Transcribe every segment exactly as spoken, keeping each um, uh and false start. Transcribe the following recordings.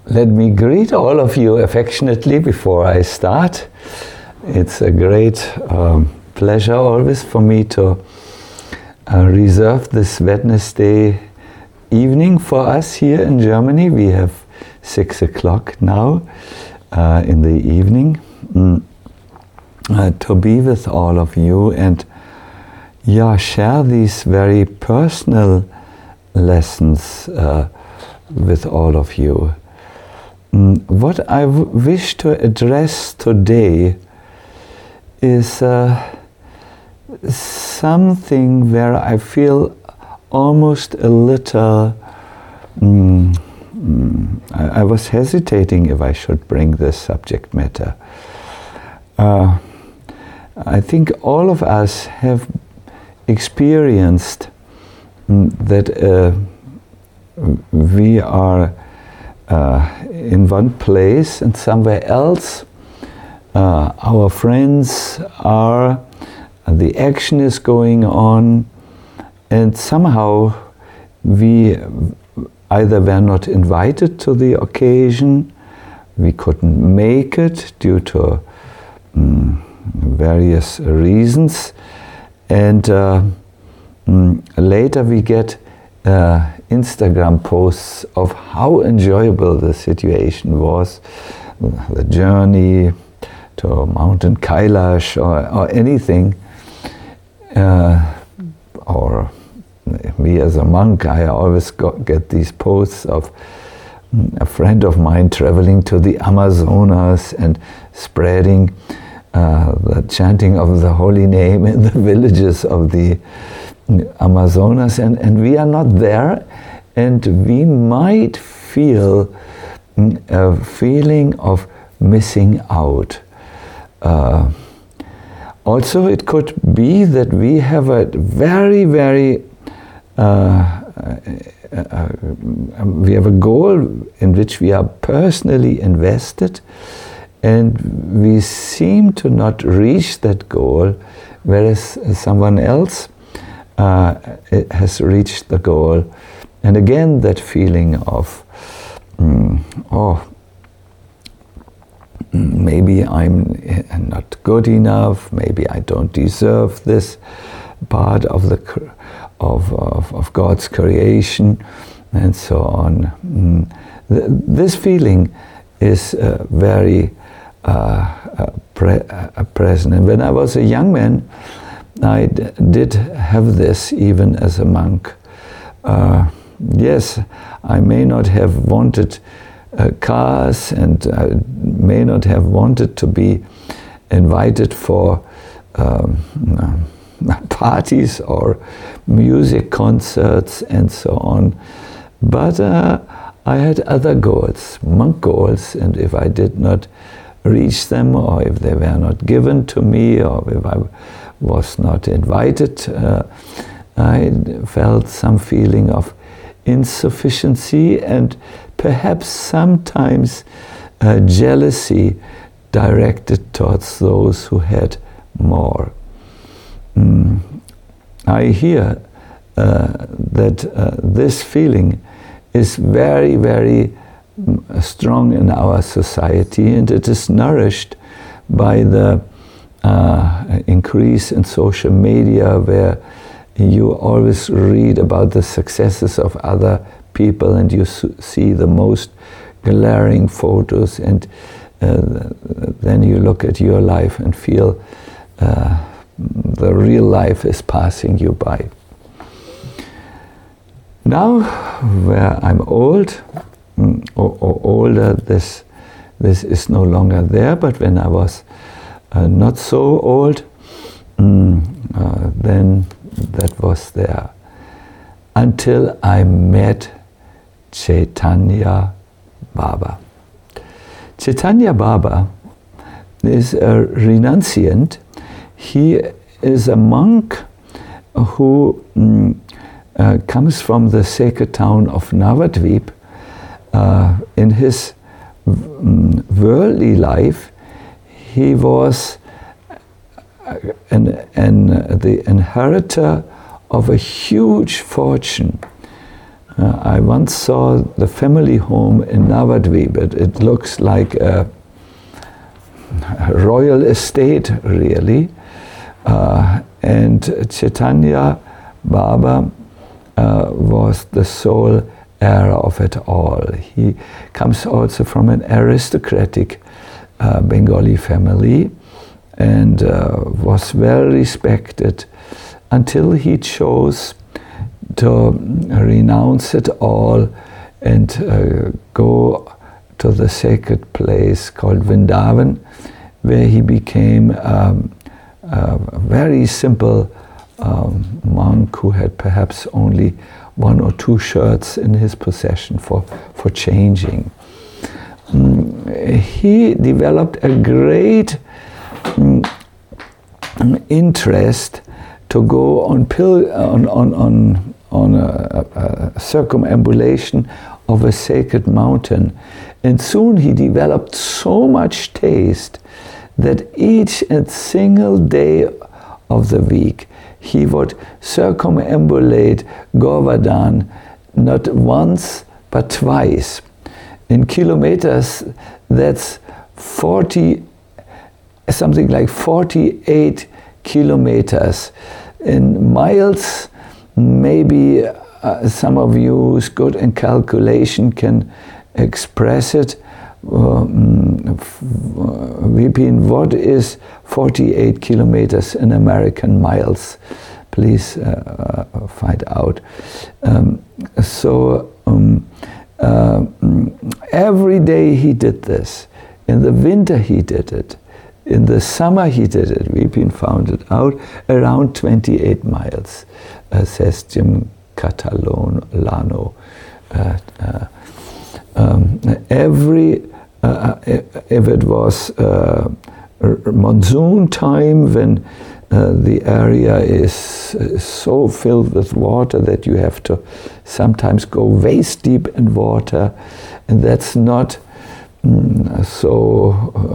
Let me greet all of you affectionately before I start. It's a great um, pleasure always for me to uh, reserve this Wednesday evening for us here in Germany. We have six o'clock now uh, in the evening mm, uh, to be with all of you and yeah, share these very personal lessons uh, with all of you. Mm, what I w- wish to address today is uh, something where I feel almost a little mm, mm, I, I was hesitating if I should bring this subject matter. Uh, I think all of us have experienced mm, that uh, we are uh, in one place and somewhere else uh, our friends are, the action is going on, and somehow we either were not invited to the occasion, we couldn't make it due to um, various reasons, and uh, um, later we get uh, Instagram posts of how enjoyable the situation was, the journey to Mountain Kailash or, or anything, uh, or me as a monk, I always got, get these posts of a friend of mine traveling to the Amazonas and spreading uh, the chanting of the holy name in the villages of the Amazonas, and, and we are not there, and we might feel a feeling of missing out. Uh, also, it could be that we have a very, very uh, uh, uh, we have a goal in which we are personally invested, and we seem to not reach that goal, whereas someone else uh, has reached the goal. And again, that feeling of, mm, oh, maybe I'm not good enough, maybe I don't deserve this part of the of of, of God's creation, and so on. Mm. Th- this feeling is uh, very uh, uh, pre- uh, present. And when I was a young man, I d- did have this even as a monk. Uh, yes, I may not have wanted Uh, cars, and I may not have wanted to be invited for um, parties or music concerts and so on. But uh, I had other goals, monk goals, and if I did not reach them, or if they were not given to me, or if I was not invited, uh, I felt some feeling of insufficiency and perhaps sometimes uh, jealousy directed towards those who had more. Mm. I hear uh, that uh, this feeling is very, very mm, strong in our society, and it is nourished by the uh, increase in social media, where you always read about the successes of other people, and you see the most glaring photos, and uh, then you look at your life and feel uh, the real life is passing you by. Now, where I'm old, or, or older, this this is no longer there, but when I was uh, not so old, um, uh, then that was there, until I met Chaitanya Baba. Chaitanya Baba is a renunciant. He is a monk who mm, uh, comes from the sacred town of Navadvip. Uh, in his mm, worldly life, he was an, an, the inheritor of a huge fortune. Uh, I once saw the family home in Navadvip. It, it looks like a, a royal estate, really. Uh, and Chaitanya Baba uh, was the sole heir of it all. He comes also from an aristocratic uh, Bengali family and uh, was well respected until he chose to renounce it all and uh, go to the sacred place called Vrindavan, where he became um, a very simple um, monk who had perhaps only one or two shirts in his possession for, for changing. Mm, he developed a great mm, interest to go on, pil on, on, on, on a, a, a circumambulation of a sacred mountain. And soon he developed so much taste that each and single day of the week he would circumambulate Govardhan not once but twice. In kilometers, that's forty, something like forty-eight kilometers. In miles, maybe uh, some of you who's good in calculation can express it. Um, Vipin, what is forty-eight kilometers in American miles? Please uh, find out. Um, so um, uh, every day he did this. In the winter he did it. In the summer he did it. Vipin found it out. Around twenty-eight miles, uh, says Jim Catalano. Uh, uh, um, every Uh, if it was uh, monsoon time, when uh, the area is, is so filled with water that you have to sometimes go waist deep in water, and that's not mm, so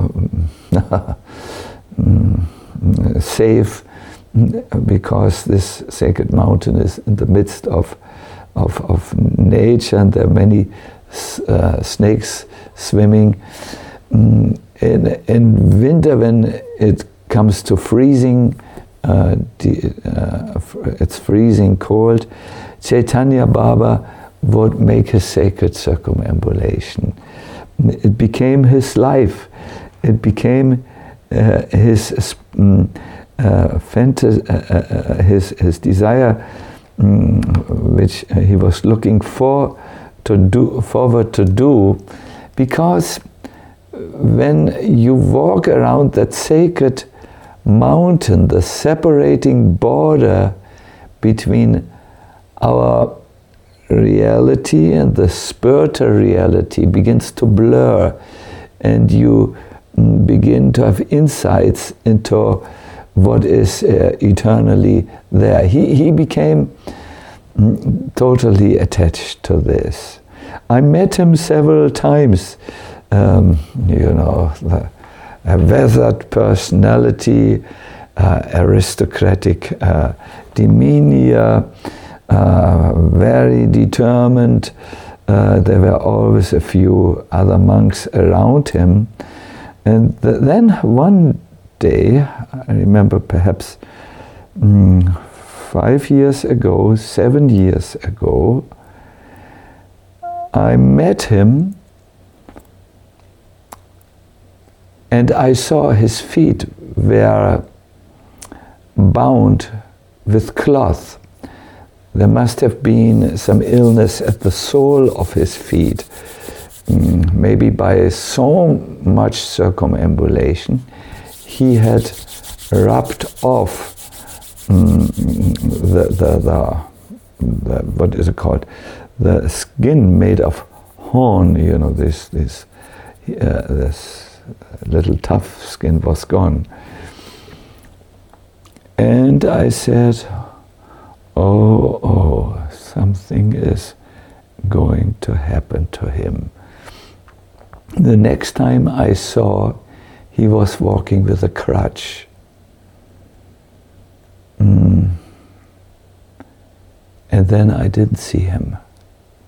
um, safe, because this sacred mountain is in the midst of, of, of nature, and there are many Uh, snakes swimming. Mm, in, in winter, when it comes to freezing, uh, the, uh, it's freezing cold, Chaitanya Baba would make a sacred circumambulation. It became his life. It became uh, his um, uh, fantasy, uh, uh, his his desire, um, which he was looking for. to do forward to do, because when you walk around that sacred mountain, the separating border between our reality and the spiritual reality begins to blur, and you begin to have insights into what is uh, eternally there. He, he became totally attached to this. I met him several times. Um, you know, the, a weathered personality, uh, aristocratic uh, demeanor, uh, very determined. Uh, there were always a few other monks around him. And th then one day, I remember perhaps mm, five years ago, seven years ago, I met him and I saw his feet were bound with cloth. There must have been some illness at the sole of his feet, mm, maybe by so much circumambulation. He had rubbed off Mm, the, the, the, the, what is it called? The skin made of horn, you know, this, this, uh, this little tough skin was gone. And I said, oh, oh, something is going to happen to him. The next time I saw, he was walking with a crutch. Mm. And then I didn't see him.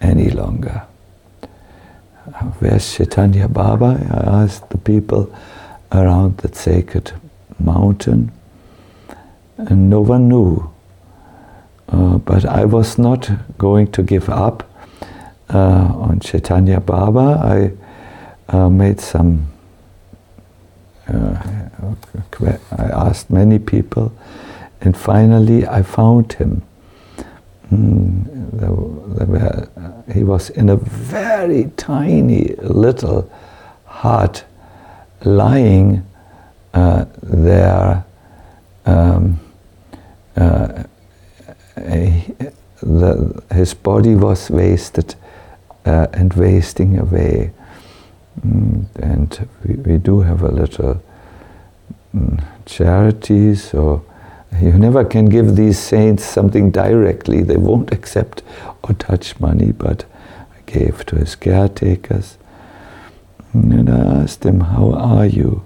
any longer. Where's Chaitanya Baba? I asked the people around that sacred mountain, and no one knew. Uh, but I was not going to give up uh, on Chaitanya Baba. I uh, made some, uh, I asked many people, and finally I found him. Mm, there, there were, uh, he was in a very tiny little hut, lying uh, there. Um, uh, a, the, his body was wasted uh, and wasting away. Mm, and we, we do have a little mm, charity, so you never can give these saints something directly. They won't accept or touch money, but I gave to his caretakers. And I asked him, how are you?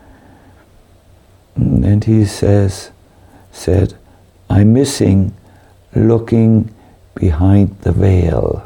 And he says, said, I'm missing looking behind the veil.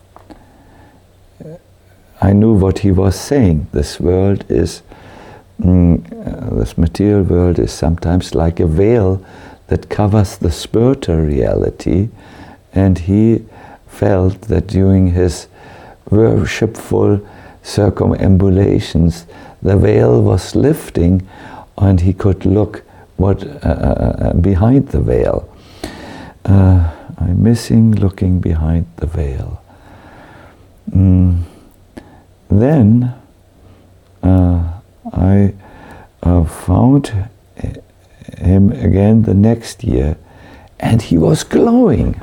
I knew what he was saying. This world is, mm, uh, this material world is sometimes like a veil that covers the spiritual reality, and he felt that during his worshipful circumambulations, the veil was lifting, and he could look what uh, uh, behind the veil. Uh, I'm missing looking behind the veil. Mm. Then uh, I uh, found him again the next year, and he was glowing.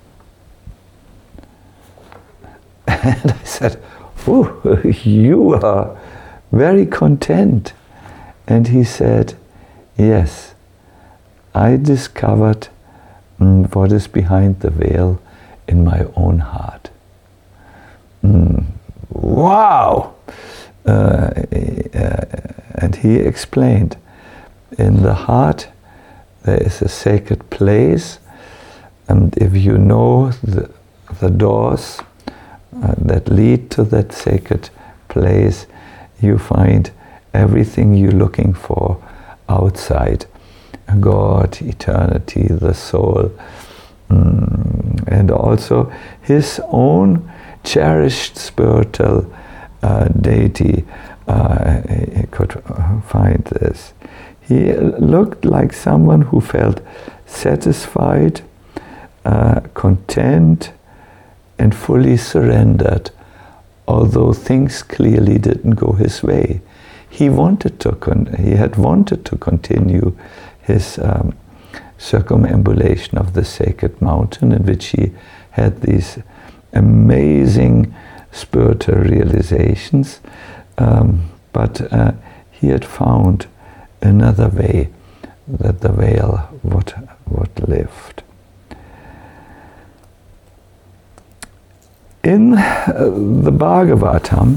And I said, "Oh, you are very content." And he said, "Yes, I discovered mm, what is behind the veil in my own heart." Mm. Wow! Uh, uh, and he explained, in the heart there is a sacred place, and if you know the, the doors uh, that lead to that sacred place, you find everything you're looking for outside. God, eternity, the soul, mm, and also his own cherished spiritual uh, deity. Uh, he could find this. He looked like someone who felt satisfied, uh, content, and fully surrendered, although things clearly didn't go his way. He wanted to. Con- he had wanted to continue his um, circumambulation of the sacred mountain, in which he had these amazing spiritual realizations, um, but uh, he had found another way that the veil would, would lift. In uh, the Bhagavatam,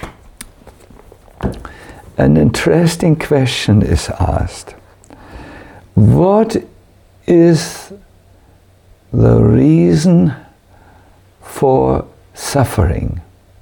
an interesting question is asked. What is the reason for suffering?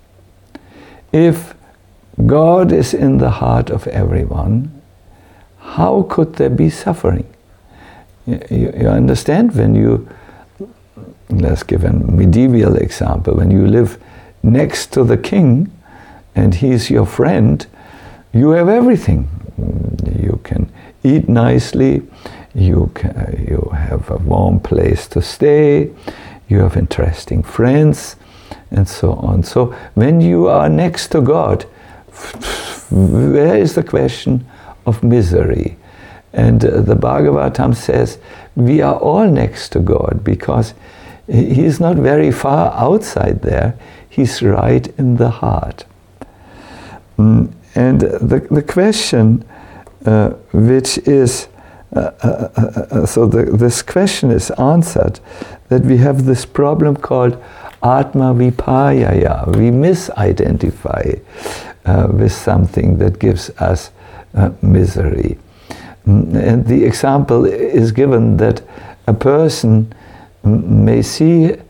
If God is in the heart of everyone, how could there be suffering? You, you, you understand, when you, let's give a medieval example, when you live next to the king and he's your friend, you have everything. You can eat nicely, you, can, you have a warm place to stay, you have interesting friends, and so on. So when you are next to God, where is the question of misery? And uh, the Bhagavatam says we are all next to God, because he is not very far outside there, he's right in the heart. Mm, and the, the question uh, which is Uh, uh, uh, so the, this question is answered, that we have this problem called Atma Vipayaya. We misidentify uh, with something that gives us uh, misery. And the example is given that a person may see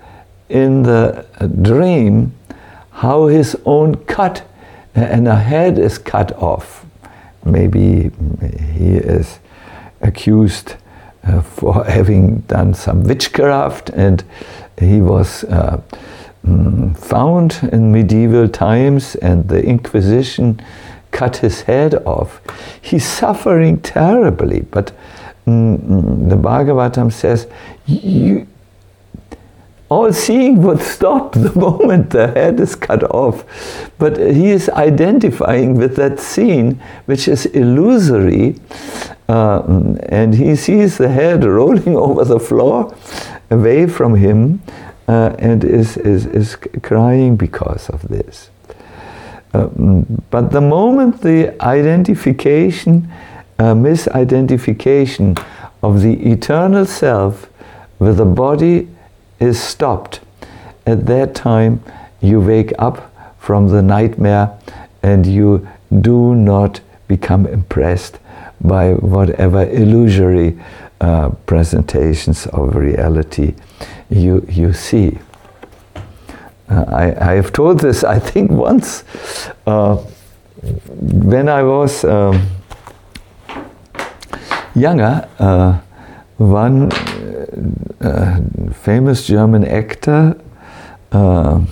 in the dream how his own cut and a head is cut off. Maybe he is accused uh, for having done some witchcraft, and he was uh, mm, found in medieval times, and the Inquisition cut his head off. He's suffering terribly, but mm, the Bhagavatam says, you, all seeing would stop the moment the head is cut off. But he is identifying with that scene, which is illusory, uh, and he sees the head rolling over the floor away from him, uh, and is, is, is crying because of this. Uh, but the moment the identification, uh, misidentification of the eternal self with the body is stopped, at that time you wake up from the nightmare and you do not become impressed by whatever illusory uh, presentations of reality you, you see. Uh, I, I have told this, I think, once. Uh, when I was um, younger, uh, one uh, famous German actor uh,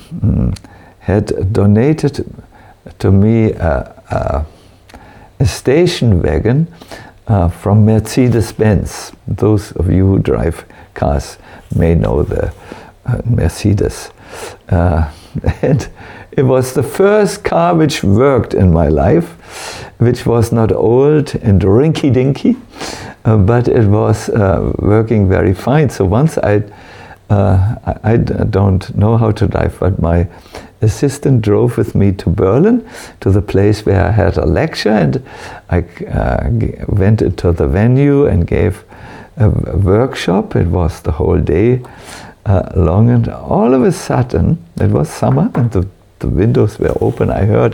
had donated to me a, a, a station wagon uh, from Mercedes-Benz. Those of you who drive cars may know the uh, Mercedes. Uh, and it was the first car which worked in my life, which was not old and rinky-dinky, uh, but it was uh, working very fine. So once I, uh, I, I don't know how to drive, but my assistant drove with me to Berlin, to the place where I had a lecture, and I uh, went into the venue and gave a, a workshop. It was the whole day Uh, long, and all of a sudden, it was summer and the, the windows were open, I heard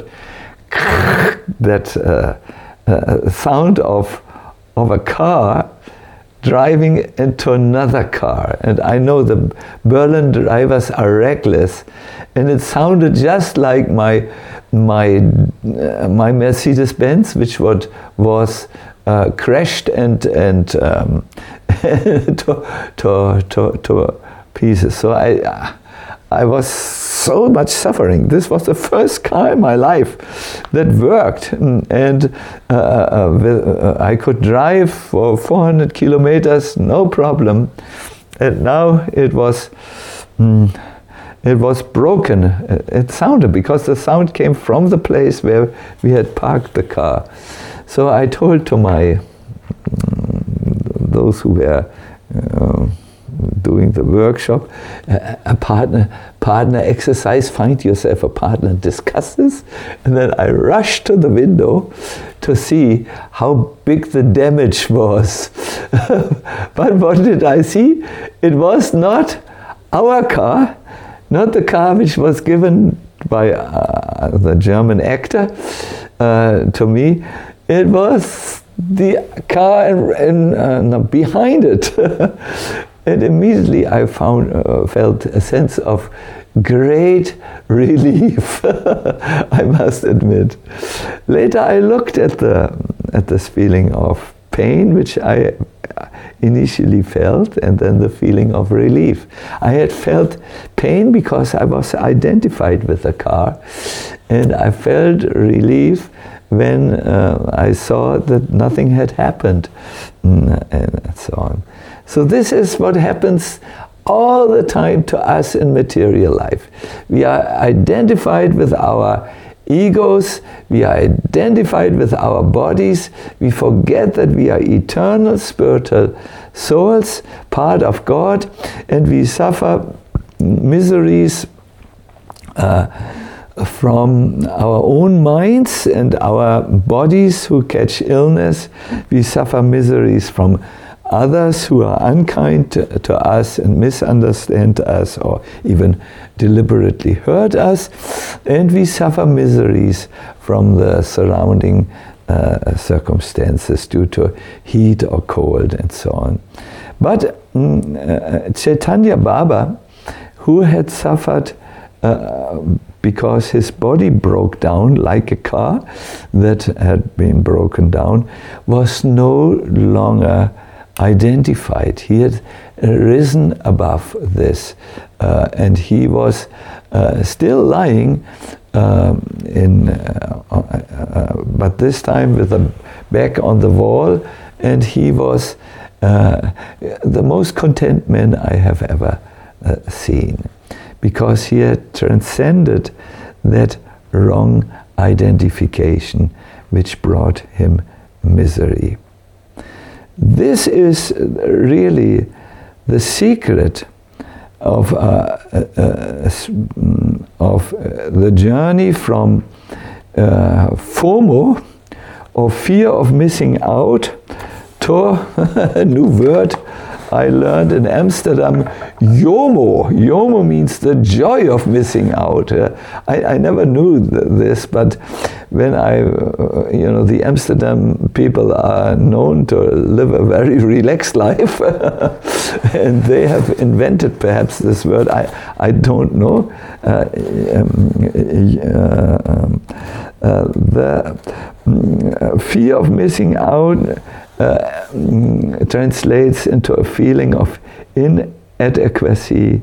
that uh, uh, sound of, of a car driving into another car. And I know the Berlin drivers are reckless, and it sounded just like my, my, uh, my Mercedes-Benz, which what was uh, crashed and, and um, to, to, to, to pieces. So I, I was so much suffering. This was the first car in my life that worked, and uh, uh, I could drive for four hundred kilometers, no problem. And now it was, mm, it was broken. It sounded, because the sound came from the place where we had parked the car. So I told to my mm, those who were Uh, doing the workshop, uh, a partner partner exercise, find yourself a partner and discuss this. And then I rushed to the window to see how big the damage was. But what did I see? It was not our car, not the car which was given by uh, the German actor uh, to me. It was the car in, in, uh, no, behind it. And immediately I found, uh, felt a sense of great relief, I must admit. Later I looked at the at this feeling of pain, which I initially felt, and then the feeling of relief. I had felt pain because I was identified with the car, and I felt relief when uh, I saw that nothing had happened, and so on. So this is what happens all the time to us in material life. We are identified with our egos, we are identified with our bodies, we forget that we are eternal spiritual souls, part of God, and we suffer miseries uh, from our own minds and our bodies who catch illness. We suffer miseries from others who are unkind to, to us and misunderstand us or even deliberately hurt us, and we suffer miseries from the surrounding uh, circumstances due to heat or cold and so on. But mm, uh, Chaitanya Baba, who had suffered uh, because his body broke down like a car that had been broken down, was no longer identified. He had risen above this, uh, and he was uh, still lying um, in, uh, uh, but this time with the back on the wall, and he was uh, the most content man I have ever uh, seen, because he had transcended that wrong identification which brought him misery. This is really the secret of, uh, uh, of uh, the journey from uh, FOMO, or fear of missing out, to a new word I learned in Amsterdam, YOMO. YOMO means the joy of missing out. Uh, I, I never knew th this, but when I, uh, you know, the Amsterdam people are known to live a very relaxed life, and they have invented perhaps this word. I, I don't know. Uh, um, uh, um, uh, the um, fear of missing out Uh, translates into a feeling of inadequacy,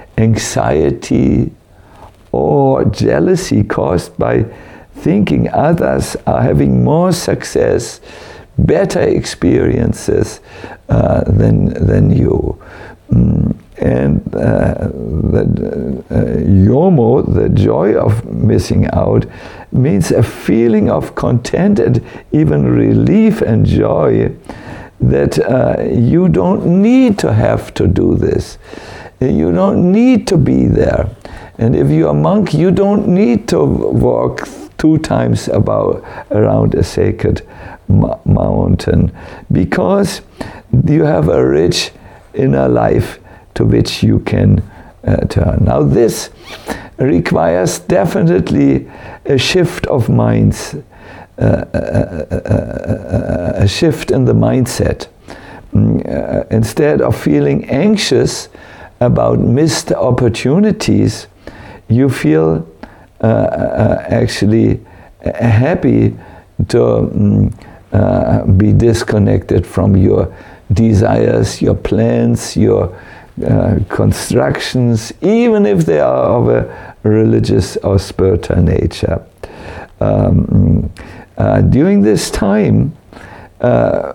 anxiety, or jealousy caused by thinking others are having more success, better experiences uh, than, than you. Mm, and uh, the uh, YOMO, the joy of missing out, means a feeling of content and even relief and joy that uh, you don't need to have to do this. You don't need to be there. And if you're a monk, you don't need to walk two times about around a sacred mountain, because you have a rich inner life to which you can uh, turn. Now this requires definitely a shift of minds, uh, a, a, a, a shift in the mindset. Uh, instead of feeling anxious about missed opportunities, you feel uh, uh, actually happy to um, uh, be disconnected from your desires, your plans, your uh, constructions, even if they are of a religious or spiritual nature. Um, uh, during this time, uh,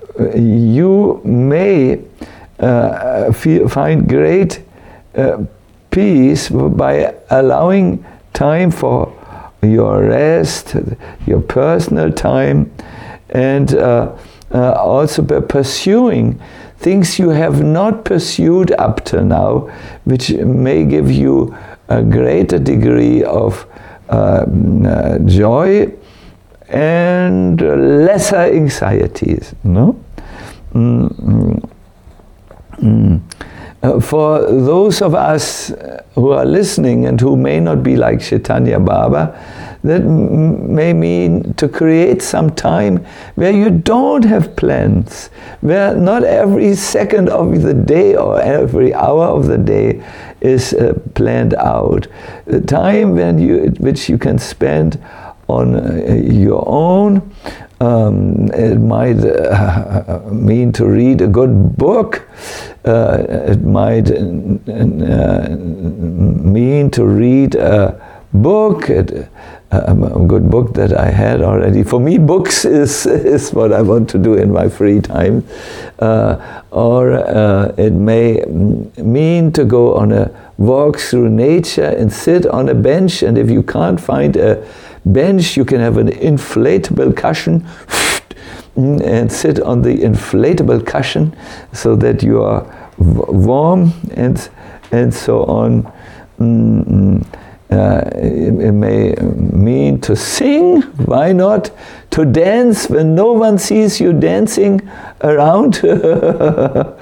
you may uh, feel, find great uh, peace by allowing time for your rest, your personal time, and uh, uh, also by pursuing things you have not pursued up to now, which may give you a greater degree of uh, uh, joy and lesser anxieties. No? Mm-hmm. Mm. Uh, for those of us who are listening and who may not be like Chaitanya Baba, that m may mean to create some time where you don't have plans, where not every second of the day or every hour of the day is uh, planned out. A time when you, which you can spend on uh, your own. Um, it might uh, mean to read a good book. Uh, it might uh, mean to read a book, it, a good book that I had already. For me, books is, is what I want to do in my free time. Uh, or uh, it may mean to go on a walk through nature and sit on a bench, and if you can't find a bench, you can have an inflatable cushion and sit on the inflatable cushion so that you are warm and and so on. Mm-hmm. Uh, it, it may mean to sing, why not? To dance when no one sees you dancing around, uh,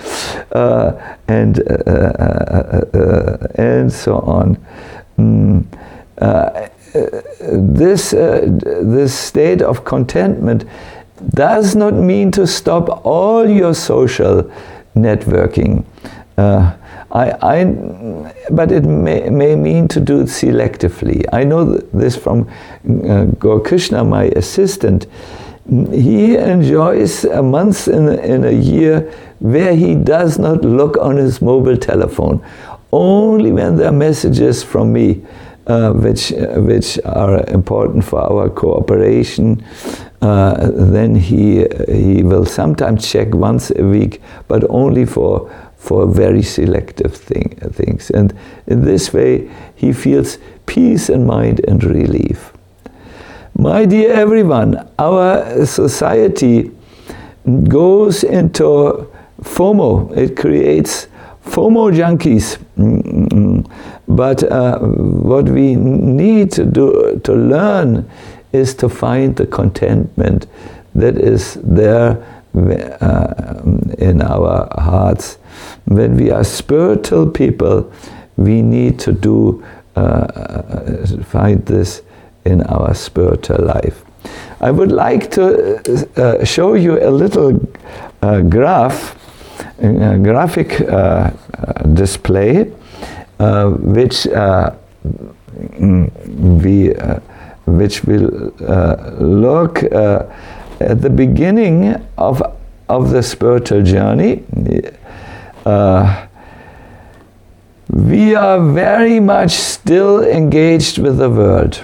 and uh, uh, uh, and so on. Mm. Uh, this uh, this state of contentment does not mean to stop all your social networking. Uh, I, I, but it may, may mean to do it selectively. I know this from uh, Gaur Krishna, my assistant. He enjoys a month in, in a year where he does not look on his mobile telephone. Only when there are messages from me, uh, which, uh, which are important for our cooperation, uh, then he, he will sometimes check once a week, but only for for very selective thing, things. And in this way, he feels peace in mind and relief. My dear everyone, our society goes into FOMO. It creates FOMO junkies. But uh, what we need to do, to learn, is to find the contentment that is there uh, in our hearts. When we are spiritual people, we need to do uh, find this in our spiritual life. I would like to uh, show you a little uh, graph, a graphic uh, uh, display, uh, which uh, we, uh, which will uh, look uh, at the beginning of of the spiritual journey. Uh, we are very much still engaged with the world.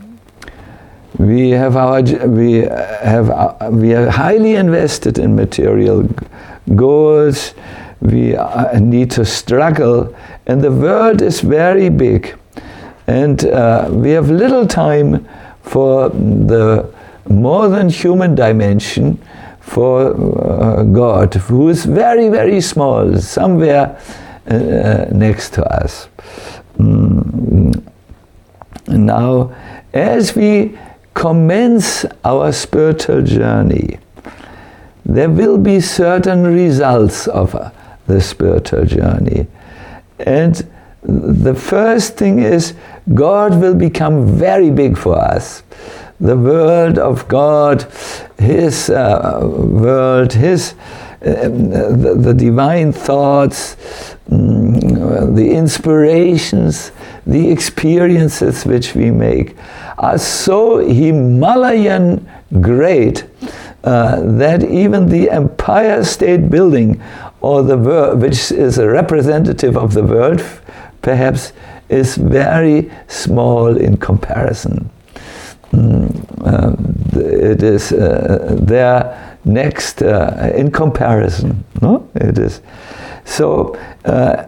We have our we have our, we are highly invested in material goods. We need to struggle, and the world is very big, and uh, we have little time for the more than human dimension, for uh, God, who is very, very small, somewhere uh, next to us. Mm. Now, as we commence our spiritual journey, there will be certain results of uh, the spiritual journey. And the first thing is, God will become very big for us. The world of God, His uh, world, His uh, the, the divine thoughts, um, the inspirations, the experiences which we make are so Himalayan great uh, that even the Empire State Building, or the world, which is a representative of the world, perhaps, is very small in comparison. Mm, uh, it is uh, there next uh, in comparison. No, it is. So, uh,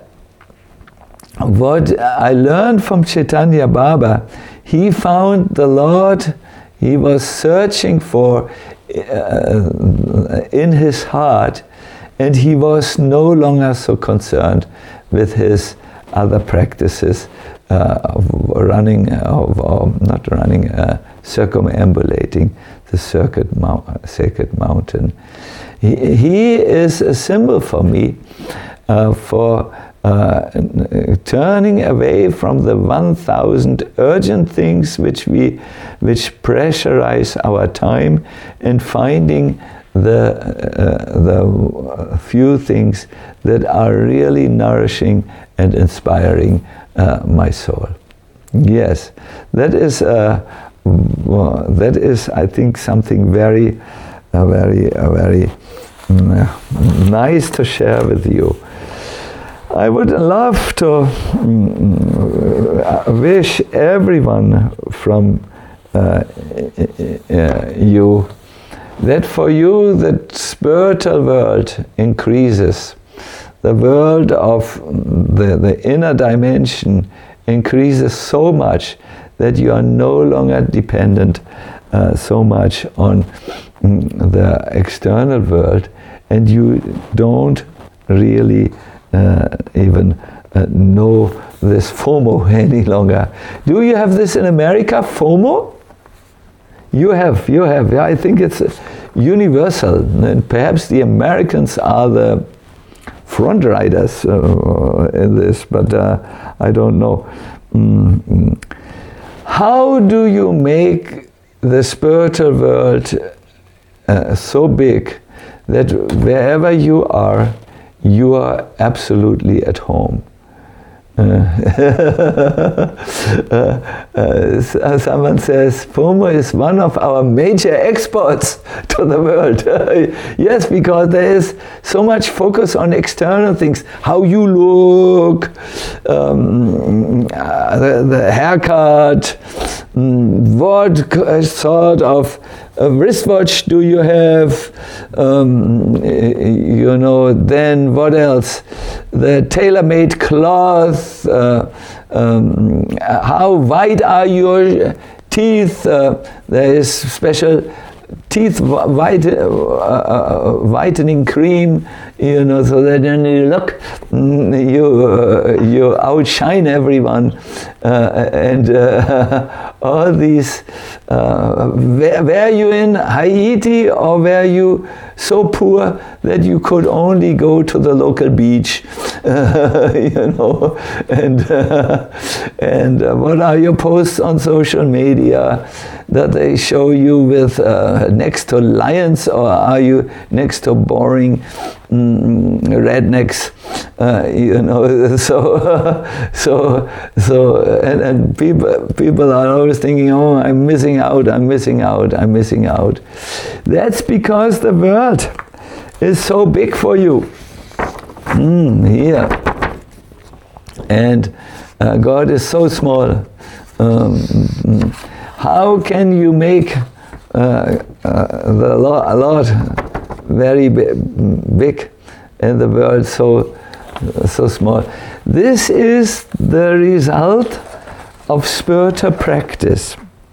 what I learned from Chaitanya Baba, he found the Lord he was searching for uh, in his heart, and he was no longer so concerned with his other practices uh, of running, of, of not running, uh, circumambulating the circuit mount, sacred mountain. He, he is a symbol for me uh, for uh, turning away from the one thousand urgent things which we, which pressurize our time, and finding the uh, the few things that are really nourishing and inspiring uh, my soul. Yes, that is uh, well, that is, I think, something very, uh, very, uh, very mm, nice to share with you. I would love to mm, wish everyone from uh, uh, you that for you the spiritual world increases. The world of the, the inner dimension increases so much that you are no longer dependent uh, so much on mm, the external world, and you don't really uh, even uh, know this FOMO any longer. Do you have this in America, FOMO? You have, you have. Yeah, I think it's universal, and perhaps the Americans are the front riders uh, in this, but uh, I don't know. Mm-hmm. How do you make the spiritual world uh, so big that wherever you are, you are absolutely at home. Uh, uh, uh, someone says, FOMO is one of our major exports to the world. Yes, because there is so much focus on external things, how you look, um, uh, the, the haircut, um, what sort of uh, wristwatch do you have, um, you know, then what else? The tailor-made cloth, uh, um, how white are your teeth, uh, there is special teeth white, uh, uh, whitening cream, you know, so that when you look, you, uh, you outshine everyone, uh, and uh, all these, uh, were, were you in Haiti, or were you so poor that you could only go to the local beach, uh, you know, and, uh, and uh, what are your posts on social media, that they show you with uh, next to lions, or are you next to boring mm, rednecks, uh, you know, so, uh, so, so, and, and people, people are always thinking, oh, I'm missing out, I'm missing out, I'm missing out. That's because the world is so big for you. Mm, here. And uh, God is so small. Um, how can you make uh, uh, the lo a lot very big and the world so, uh, so small? This is the result of spiritual practice.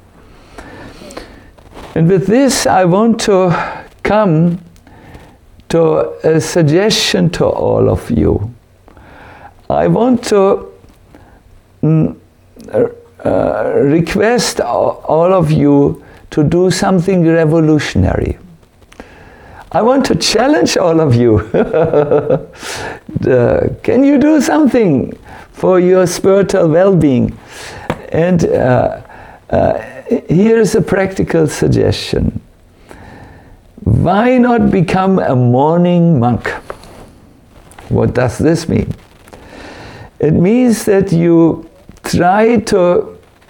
And with this I want to come to a suggestion to all of you. I want to mm, uh, request all of you to do something revolutionary. I want to challenge all of you. the, can you do something for your spiritual well-being? And uh, uh, here is a practical suggestion. Why not become a morning monk? What does this mean? It means that you try to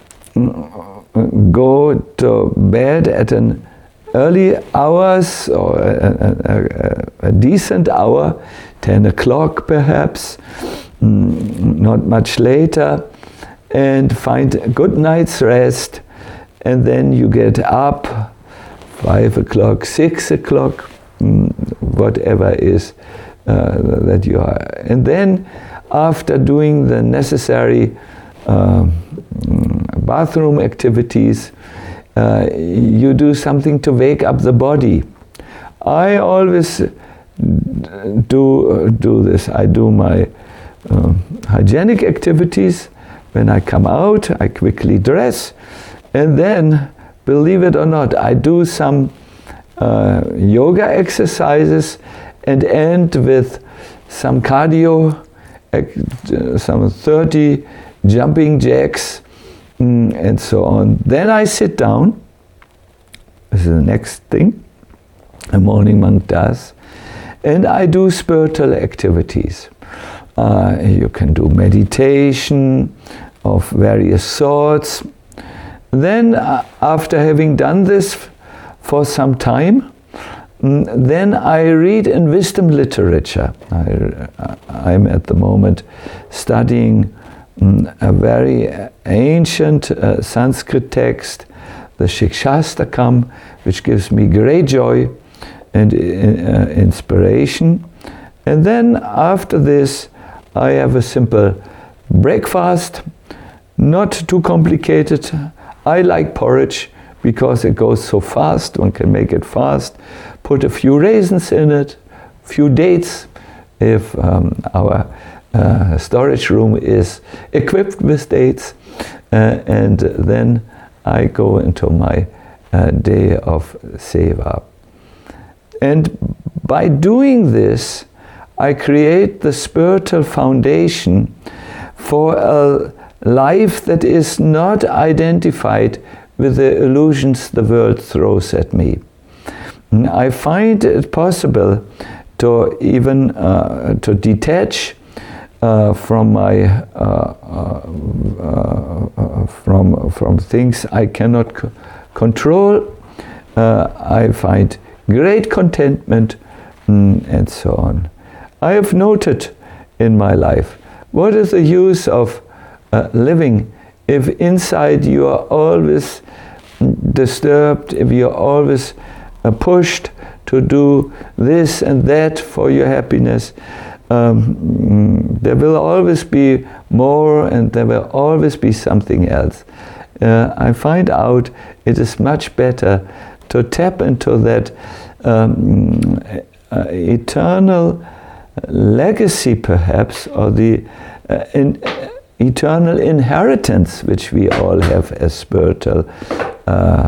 go to bed at an early hours, or a, a, a, a decent hour, ten o'clock perhaps, not much later, and find a good night's rest, and then you get up five o'clock, six o'clock, whatever is uh, that you are. And then after doing the necessary uh, bathroom activities, uh, you do something to wake up the body. I always do, do this. I do my uh, hygienic activities. When I come out, I quickly dress, and then, believe it or not, I do some uh, yoga exercises and end with some cardio, uh, some thirty jumping jacks, mm, and so on. Then I sit down. This is the next thing a morning monk does. And I do spiritual activities. Uh, you can do meditation of various sorts. Then, uh, after having done this for some time, mm, then I read in wisdom literature. I, I'm at the moment studying mm, a very ancient uh, Sanskrit text, the Shikshastakam, which gives me great joy and uh, inspiration. And then after this, I have a simple breakfast, not too complicated. I like porridge because it goes so fast, one can make it fast. Put a few raisins in it, a few dates, if um, our uh, storage room is equipped with dates, uh, and then I go into my uh, day of seva. And by doing this, I create the spiritual foundation for a life that is not identified with the illusions the world throws at me. I find it possible to even uh, to detach uh, from my uh, uh, uh, from from things I cannot c- control. Uh, I find great contentment, mm, and so on. I have noted in my life, what is the use of uh, living if inside you are always disturbed, if you're always uh, pushed to do this and that for your happiness? Um, there will always be more, and there will always be something else. Uh, I find out it is much better to tap into that um, uh, eternal legacy, perhaps, or the uh, in, uh, eternal inheritance which we all have as spiritual uh,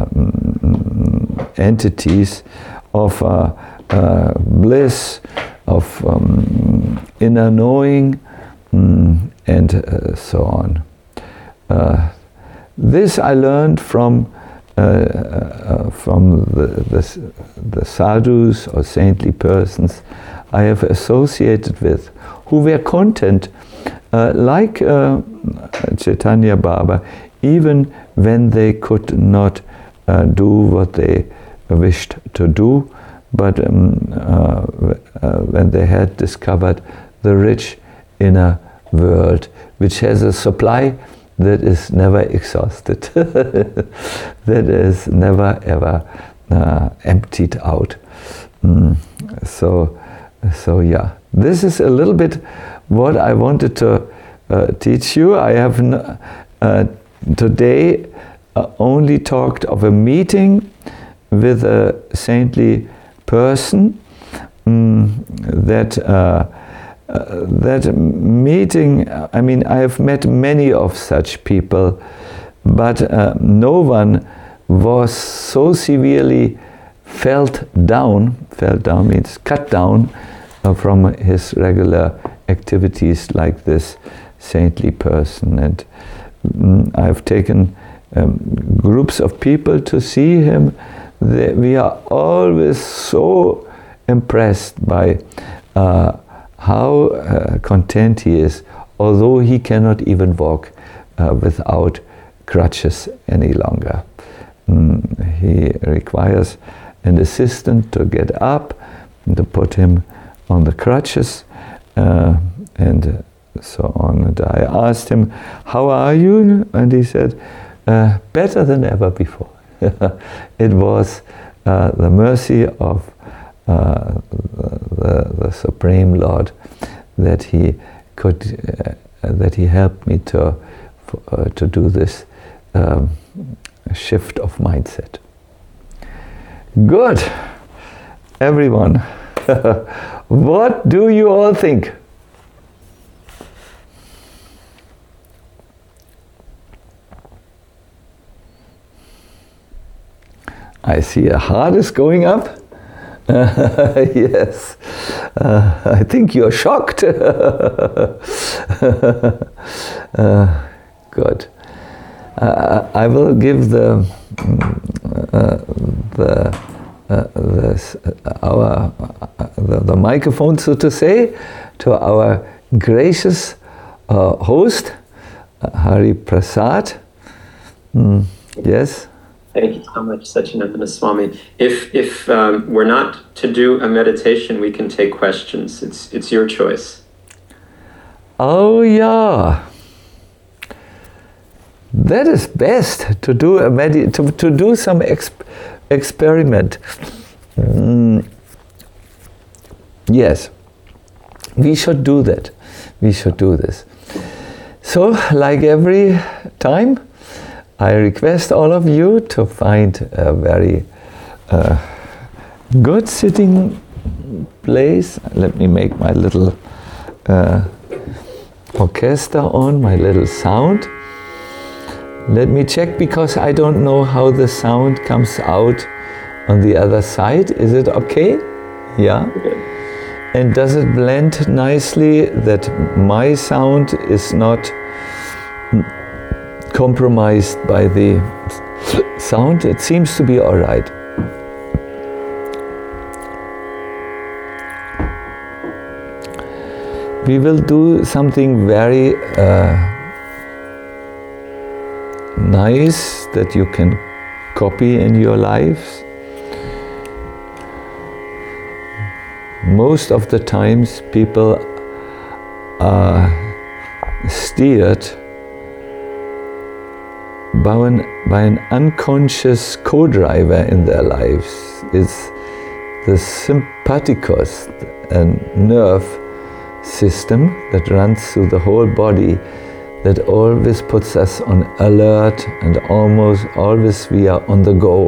entities of uh, uh, bliss, of um, inner knowing, um, and uh, so on. Uh, this I learned from uh, uh, from the, the, the sadhus or saintly persons I have associated with, who were content, uh, like uh, Chaitanya Baba, even when they could not uh, do what they wished to do, but um, uh, uh, when they had discovered the rich inner world, which has a supply that is never exhausted, that is never ever uh, emptied out. Mm. So, so yeah, this is a little bit what I wanted to uh, teach you. I have n- uh, today uh, only talked of a meeting with a saintly person. Mm, that uh, uh, that meeting, I mean, I have met many of such people, but uh, no one was so severely felt down, felt down means cut down uh, from his regular activities like this saintly person. And mm, I've taken um, groups of people to see him. They, we are always so impressed by uh, how uh, content he is, although he cannot even walk uh, without crutches any longer. Mm, he requires an assistant to get up and to put him on the crutches uh, and so on. And I asked him, "How are you?" And he said, uh, "Better than ever before." It was uh, the mercy of uh, the, the Supreme Lord that he could, uh, that he helped me to uh, to do this um, shift of mindset. Good, everyone. What do you all think? I see a heart is going up. Uh, yes, uh, I think you're shocked. uh, good. Uh, I will give the uh, the uh, the our uh, the, the microphone, so to say, to our gracious uh, host, uh, Hari Prasad. Mm, yes. Thank you so much, Satchidananda Swami. If if um, we're not to do a meditation, we can take questions. It's it's your choice. Oh yeah, that is best to do a med to to do some exp experiment. Mm. Yes, we should do that. We should do this. So, like every time, I request all of you to find a very uh, good sitting place. Let me make my little uh, orchestra on, my little sound. Let me check, because I don't know how the sound comes out on the other side. Is it okay? Yeah? And does it blend nicely that my sound is not compromised by the sound? It seems to be all right. we will do something very uh, nice that you can copy in your lives. Most of the times people are steered by an, by an unconscious co-driver in their lives. It's the sympathicus, a nerve system that runs through the whole body, that always puts us on alert and almost always we are on the go.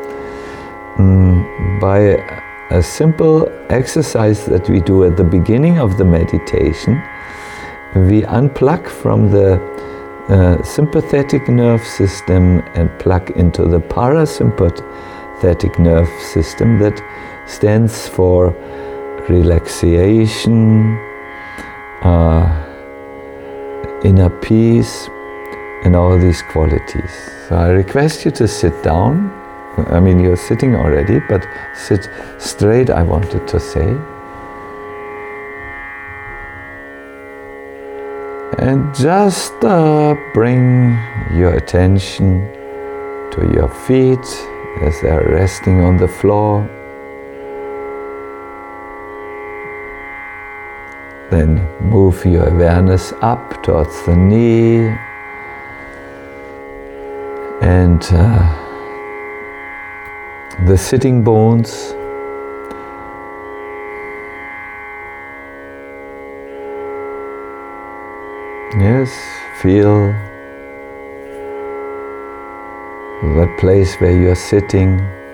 Mm, by a simple exercise that we do at the beginning of the meditation, we unplug from the uh, sympathetic nerve system and plug into the parasympathetic nerve system that stands for relaxation, uh, inner peace, and all these qualities. So I request you to sit down. I mean, you're sitting already, but sit straight, I wanted to say. And just uh, bring your attention to your feet as they're resting on the floor. Then move your awareness up towards the knee and uh, the sitting bones. Yes, feel that place where you're sitting.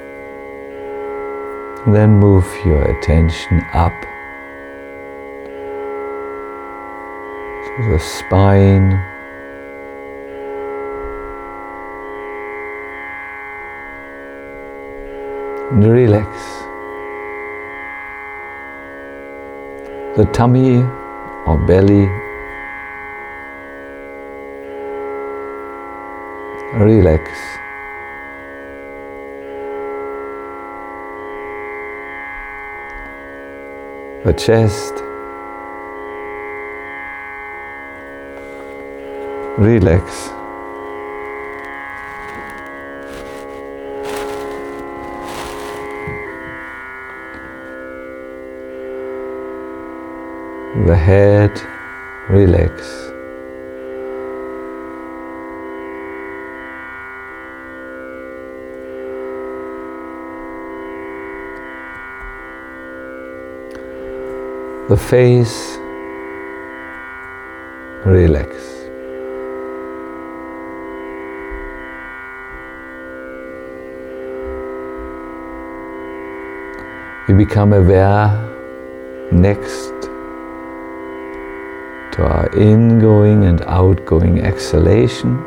Then move your attention up to the spine, and relax the tummy or belly. Relax the chest. Relax the head. Relax the face. Relax we become aware next to our ingoing and outgoing exhalation.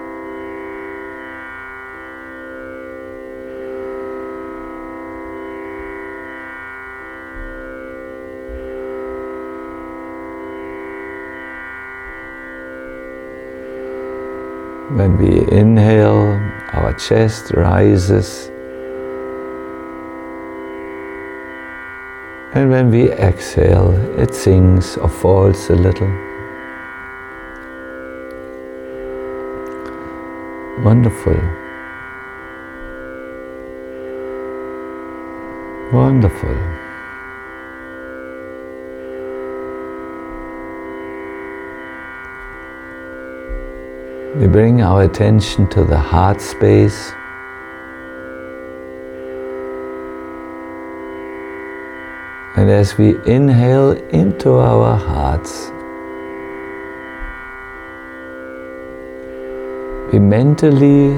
When we inhale, our chest rises. And when we exhale, it sinks or falls a little. Wonderful. Wonderful. We bring our attention to the heart space. And as we inhale into our hearts, we mentally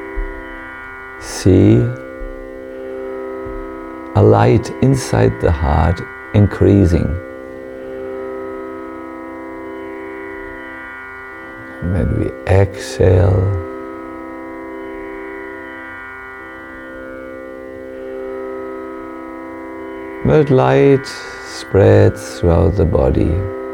see a light inside the heart increasing. And when we exhale, that light spreads throughout the body.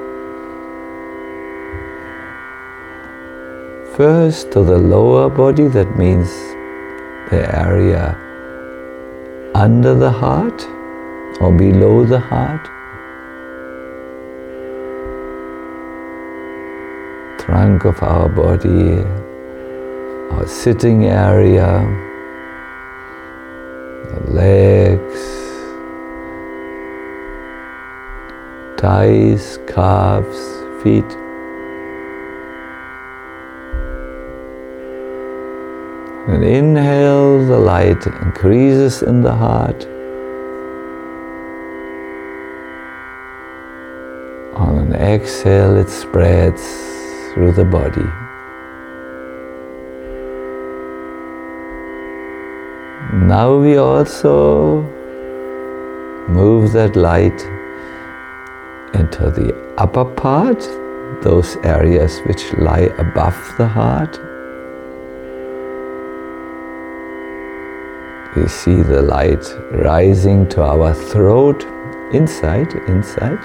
First to the lower body, that means the area under the heart or below the heart. trunk of our body, our sitting area, the legs, thighs, calves, feet. And inhale, the light increases in the heart. On an exhale, it spreads through the body. Now we also move that light into the upper part, those areas which lie above the heart. We see the light rising to our throat, inside, inside,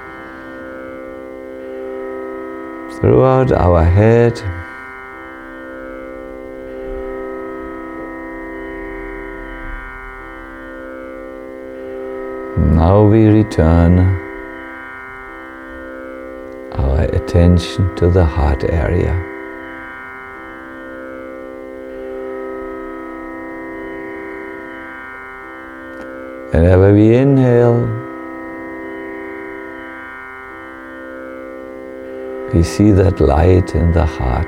throughout our head, now we return our attention to the heart area. Whenever we inhale, we see that light in the heart.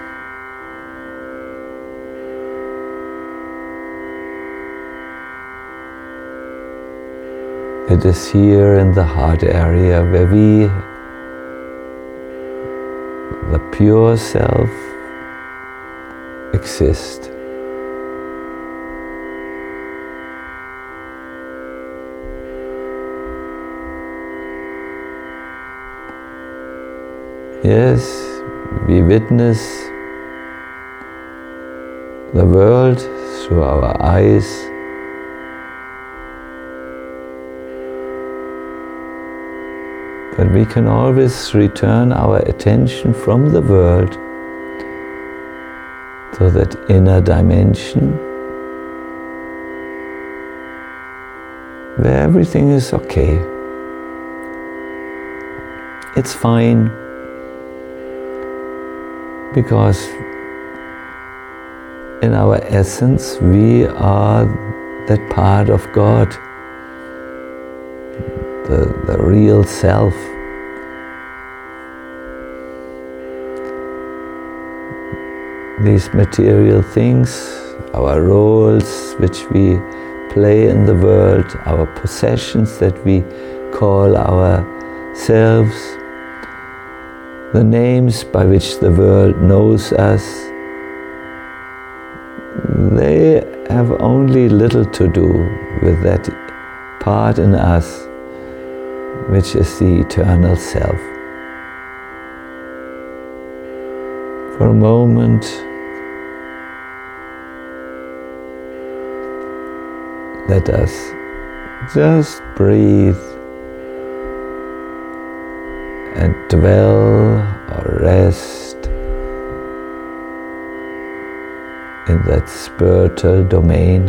It is here in the heart area where we, the pure self, exist. Yes, we witness the world through our eyes, but we can always return our attention from the world to that inner dimension where everything is okay. It's fine. Because in our essence we are that part of God, the, the real self. These material things, our roles which we play in the world, our possessions that we call ourselves, the names by which the world knows us, they have only little to do with that part in us which is the eternal self. For a moment, let us just breathe and dwell or rest in that spiritual domain.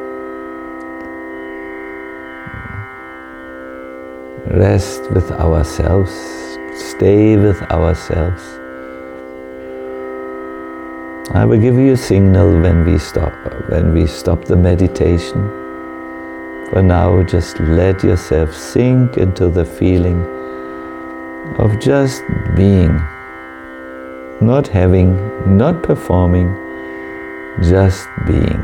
Rest with ourselves, stay with ourselves. I will give you a signal when we stop, when we stop the meditation. For now, just let yourself sink into the feeling of just being, not having, not performing, just being.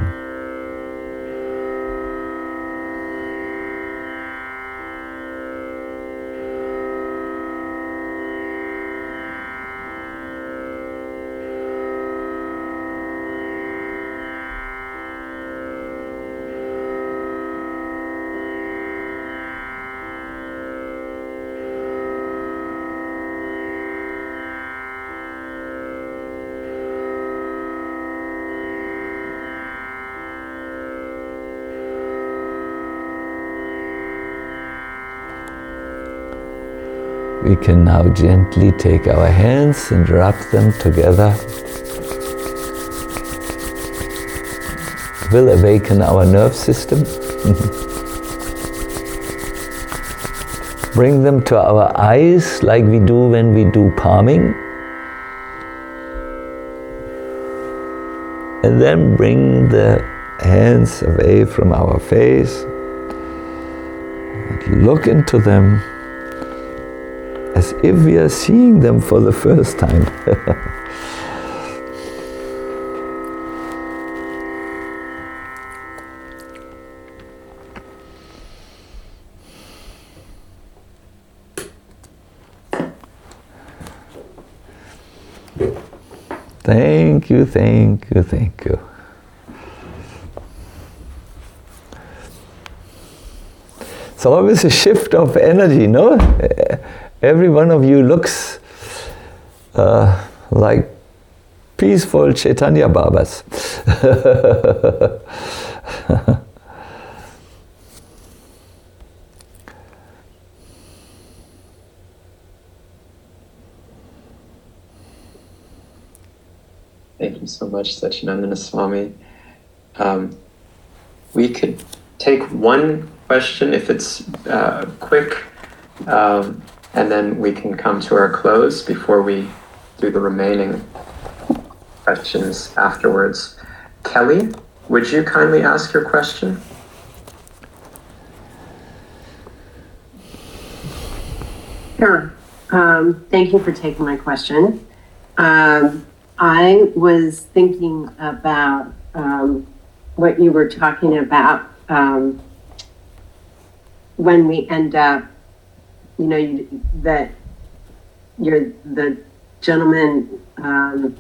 We can now gently take our hands and rub them together. Will awaken our nerve system. Bring them to our eyes like we do when we do palming. And then bring the hands away from our face. And look into them as if we are seeing them for the first time. Thank you, thank you, thank you. It's always a shift of energy, no? Every one of you looks uh, like peaceful Chaitanya Babas. Thank you so much, Satchidananda Swami. Um, we could take one question if it's uh, quick, um, and then we can come to our close before we do the remaining questions afterwards. Kelly, would you kindly ask your question? Sure. Um, thank you for taking my question. Um, I was thinking about um, what you were talking about um, when we end up, you know, you, that you're the gentleman um,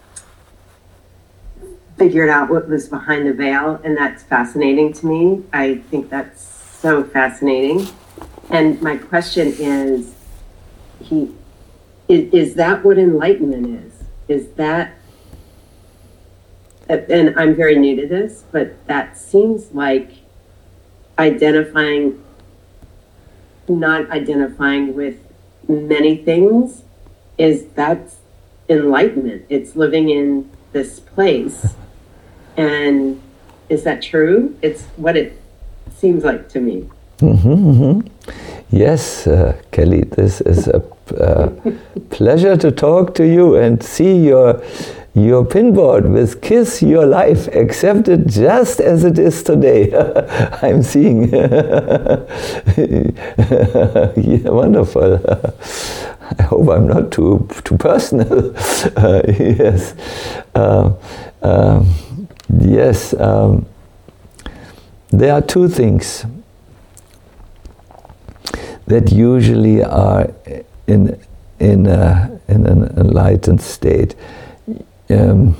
figured out what was behind the veil, and that's fascinating to me. I think that's so fascinating. And my question is, he is, is that what enlightenment is? Is that, and I'm very new to this, but that seems like identifying, not identifying with many things, is that's enlightenment. It's living in this place. And is that true? It's what it seems like to me. Mm-hmm, mm-hmm. Yes, uh, Kelly, this is a uh, pleasure to talk to you and see your your pinboard with Kiss Your Life, accept it just as it is today. I'm seeing. Yeah, wonderful. I hope I'm not too too personal. Uh, yes, uh, um, yes. Um, there are two things that usually are in in a, in an enlightened state. Um,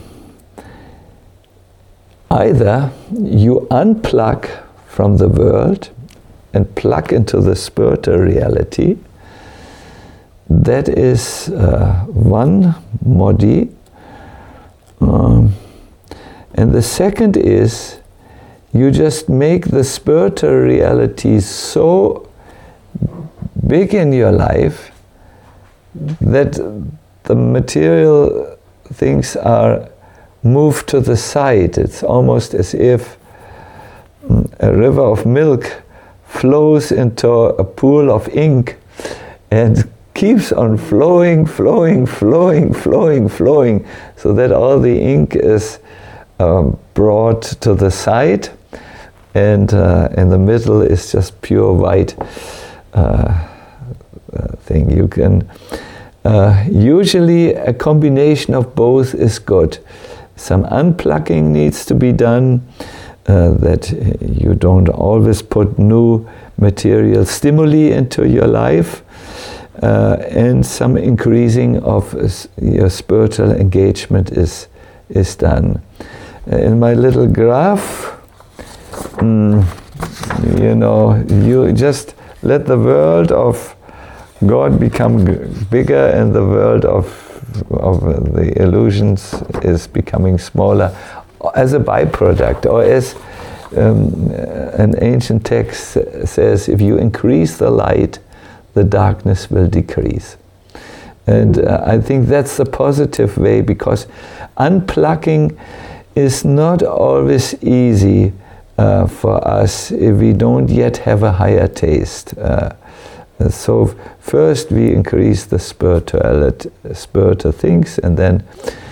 either you unplug from the world and plug into the spiritual reality. That is uh, one modi. Um, and the second is you just make the spiritual reality so big in your life that the material things are moved to the side. It's almost as if a river of milk flows into a pool of ink and keeps on flowing, flowing, flowing, flowing, flowing, so that all the ink is um, brought to the side, and uh, in the middle is just pure white uh, uh, thing. You can uh, usually a combination of both is good. Some unplugging needs to be done, uh, that you don't always put new material stimuli into your life, uh, and some increasing of uh, your spiritual engagement is is done. Uh, in my little graph, mm, you know, you just let the world of God become g- bigger, and the world of of the illusions is becoming smaller as a byproduct, or as um, an ancient text says, if you increase the light, the darkness will decrease. And uh, I think that's the positive way, because unplugging is not always easy uh, for us if we don't yet have a higher taste. Uh, so first we increase the spiritual, spiritual things, and then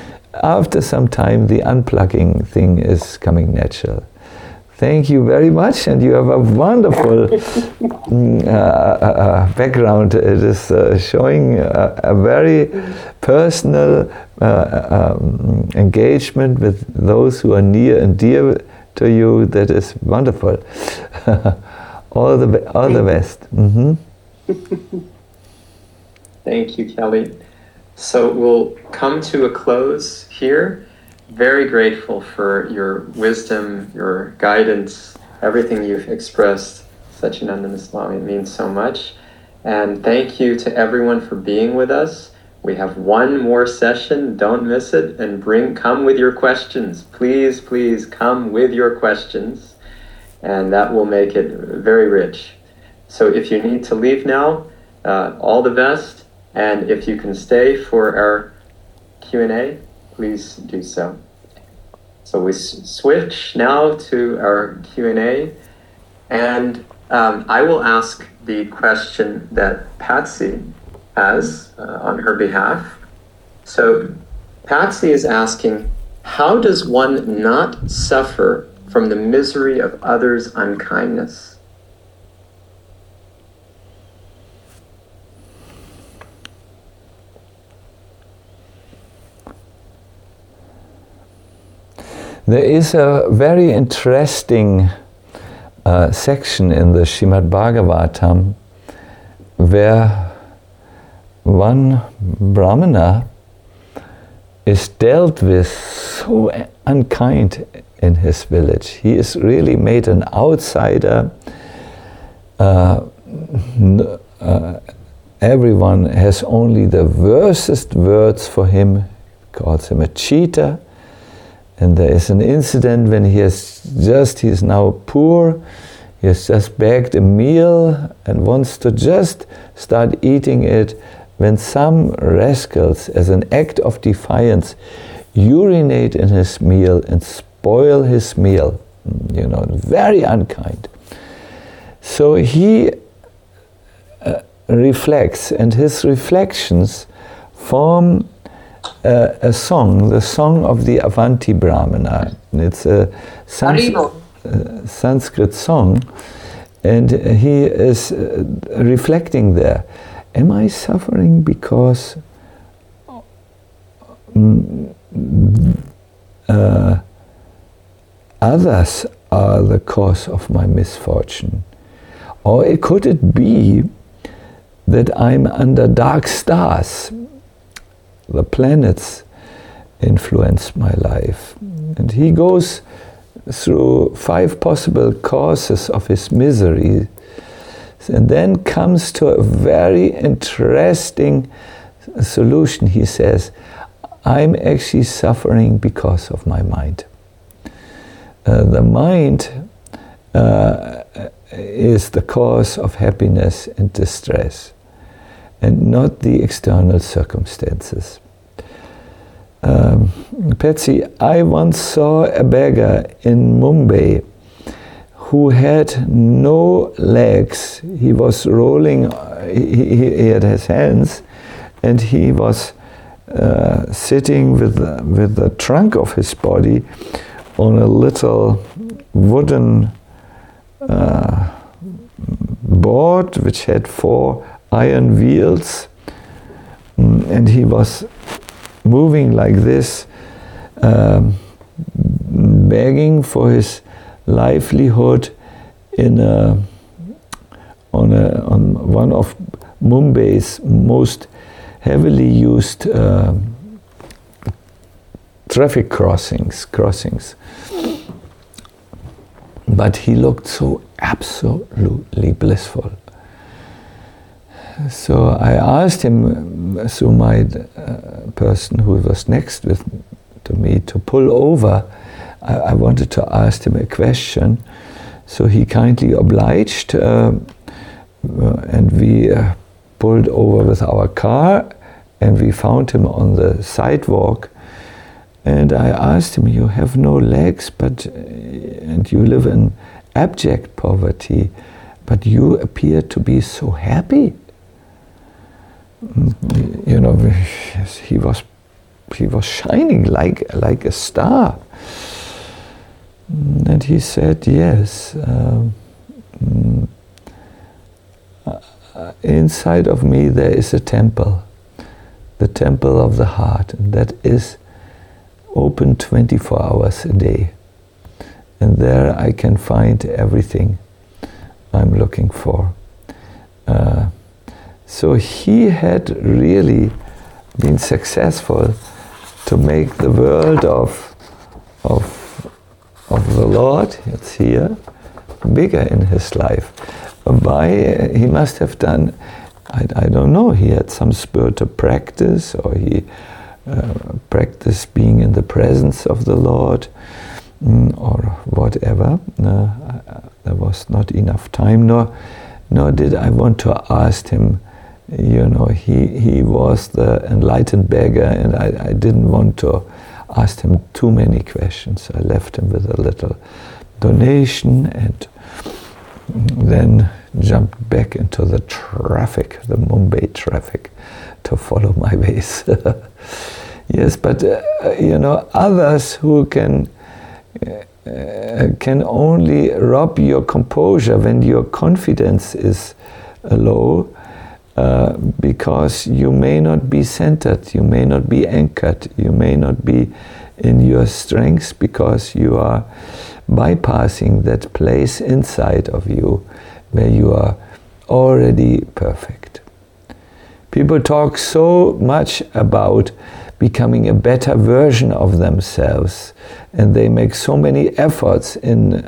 after some time, the unplugging thing is coming natural. Thank you very much, and you have a wonderful uh, uh, background. It is uh, showing a, a very personal uh, um, engagement with those who are near and dear to you. That is wonderful. all the all the best. Mm-hmm. Thank you, Kelly. So we'll come to a close here. Very grateful for your wisdom, your guidance, everything you've expressed. Satchidananda Swami means so much. And thank you to everyone for being with us. We have one more session, don't miss it, and bring come with your questions. Please, please come with your questions, and that will make it very rich. So if you need to leave now, uh, all the best, and if you can stay for our Q and A, please do so. So we s- switch now to our Q and A, and um, I will ask the question that Patsy has uh, on her behalf. So Patsy is asking, how does one not suffer from the misery of others' unkindness? There is a very interesting uh, section in the Srimad Bhagavatam where one Brahmana is dealt with so unkind in his village. He is really made an outsider. Uh, uh, everyone has only the worstest words for him, calls him a cheater. And there is an incident when he has just, he is now poor, he has just bagged a meal and wants to just start eating it, when some rascals, as an act of defiance, urinate in his meal and spoil his meal. You know, very unkind. So he uh, reflects, and his reflections form Uh, a song, the song of the Avanti Brahmana. It's a Sans- uh, Sanskrit song, and he is uh, reflecting there. Am I suffering because um, uh, others are the cause of my misfortune? Or it, could it be that I'm under dark stars? The planets influence my life. And he goes through five possible causes of his misery, and then comes to a very interesting solution. He says, I'm actually suffering because of my mind. Uh, the mind uh, is the cause of happiness and distress, and not the external circumstances. Um, Patsy, I once saw a beggar in Mumbai who had no legs. He was rolling, he, he had his hands, and he was uh, sitting with the, with the trunk of his body on a little wooden uh, board which had four iron wheels, and he was moving like this, um, begging for his livelihood in a, on, a, on one of Mumbai's most heavily used uh, traffic crossings, crossings. But he looked so absolutely blissful. So I asked him, through my uh, person who was next with to me, to pull over. I, I wanted to ask him a question, so he kindly obliged, uh, and we uh, pulled over with our car, and we found him on the sidewalk. And I asked him, "You have no legs, but and you live in abject poverty, but you appear to be so happy." You know, he was he was shining like, like a star. And he said, yes, um, mm, uh, inside of me there is a temple, the temple of the heart, and that is open twenty-four hours a day. And there I can find everything I'm looking for. Uh, so he had really been successful to make the world of, of of the Lord, it's here, bigger in his life. By, he must have done, I, I don't know, he had some spiritual practice, or he uh, practiced being in the presence of the Lord, mm, or whatever. Uh, there was not enough time, nor, nor did I want to ask him. You know, he, he was the enlightened beggar, and I, I didn't want to ask him too many questions. I left him with a little donation and then jumped back into the traffic, the Mumbai traffic, to follow my ways. Yes, but uh, you know, others who can uh, can only rob your composure when your confidence is uh, low. Uh, because you may not be centered, you may not be anchored, you may not be in your strengths, because you are bypassing that place inside of you where you are already perfect. People talk so much about becoming a better version of themselves, and they make so many efforts in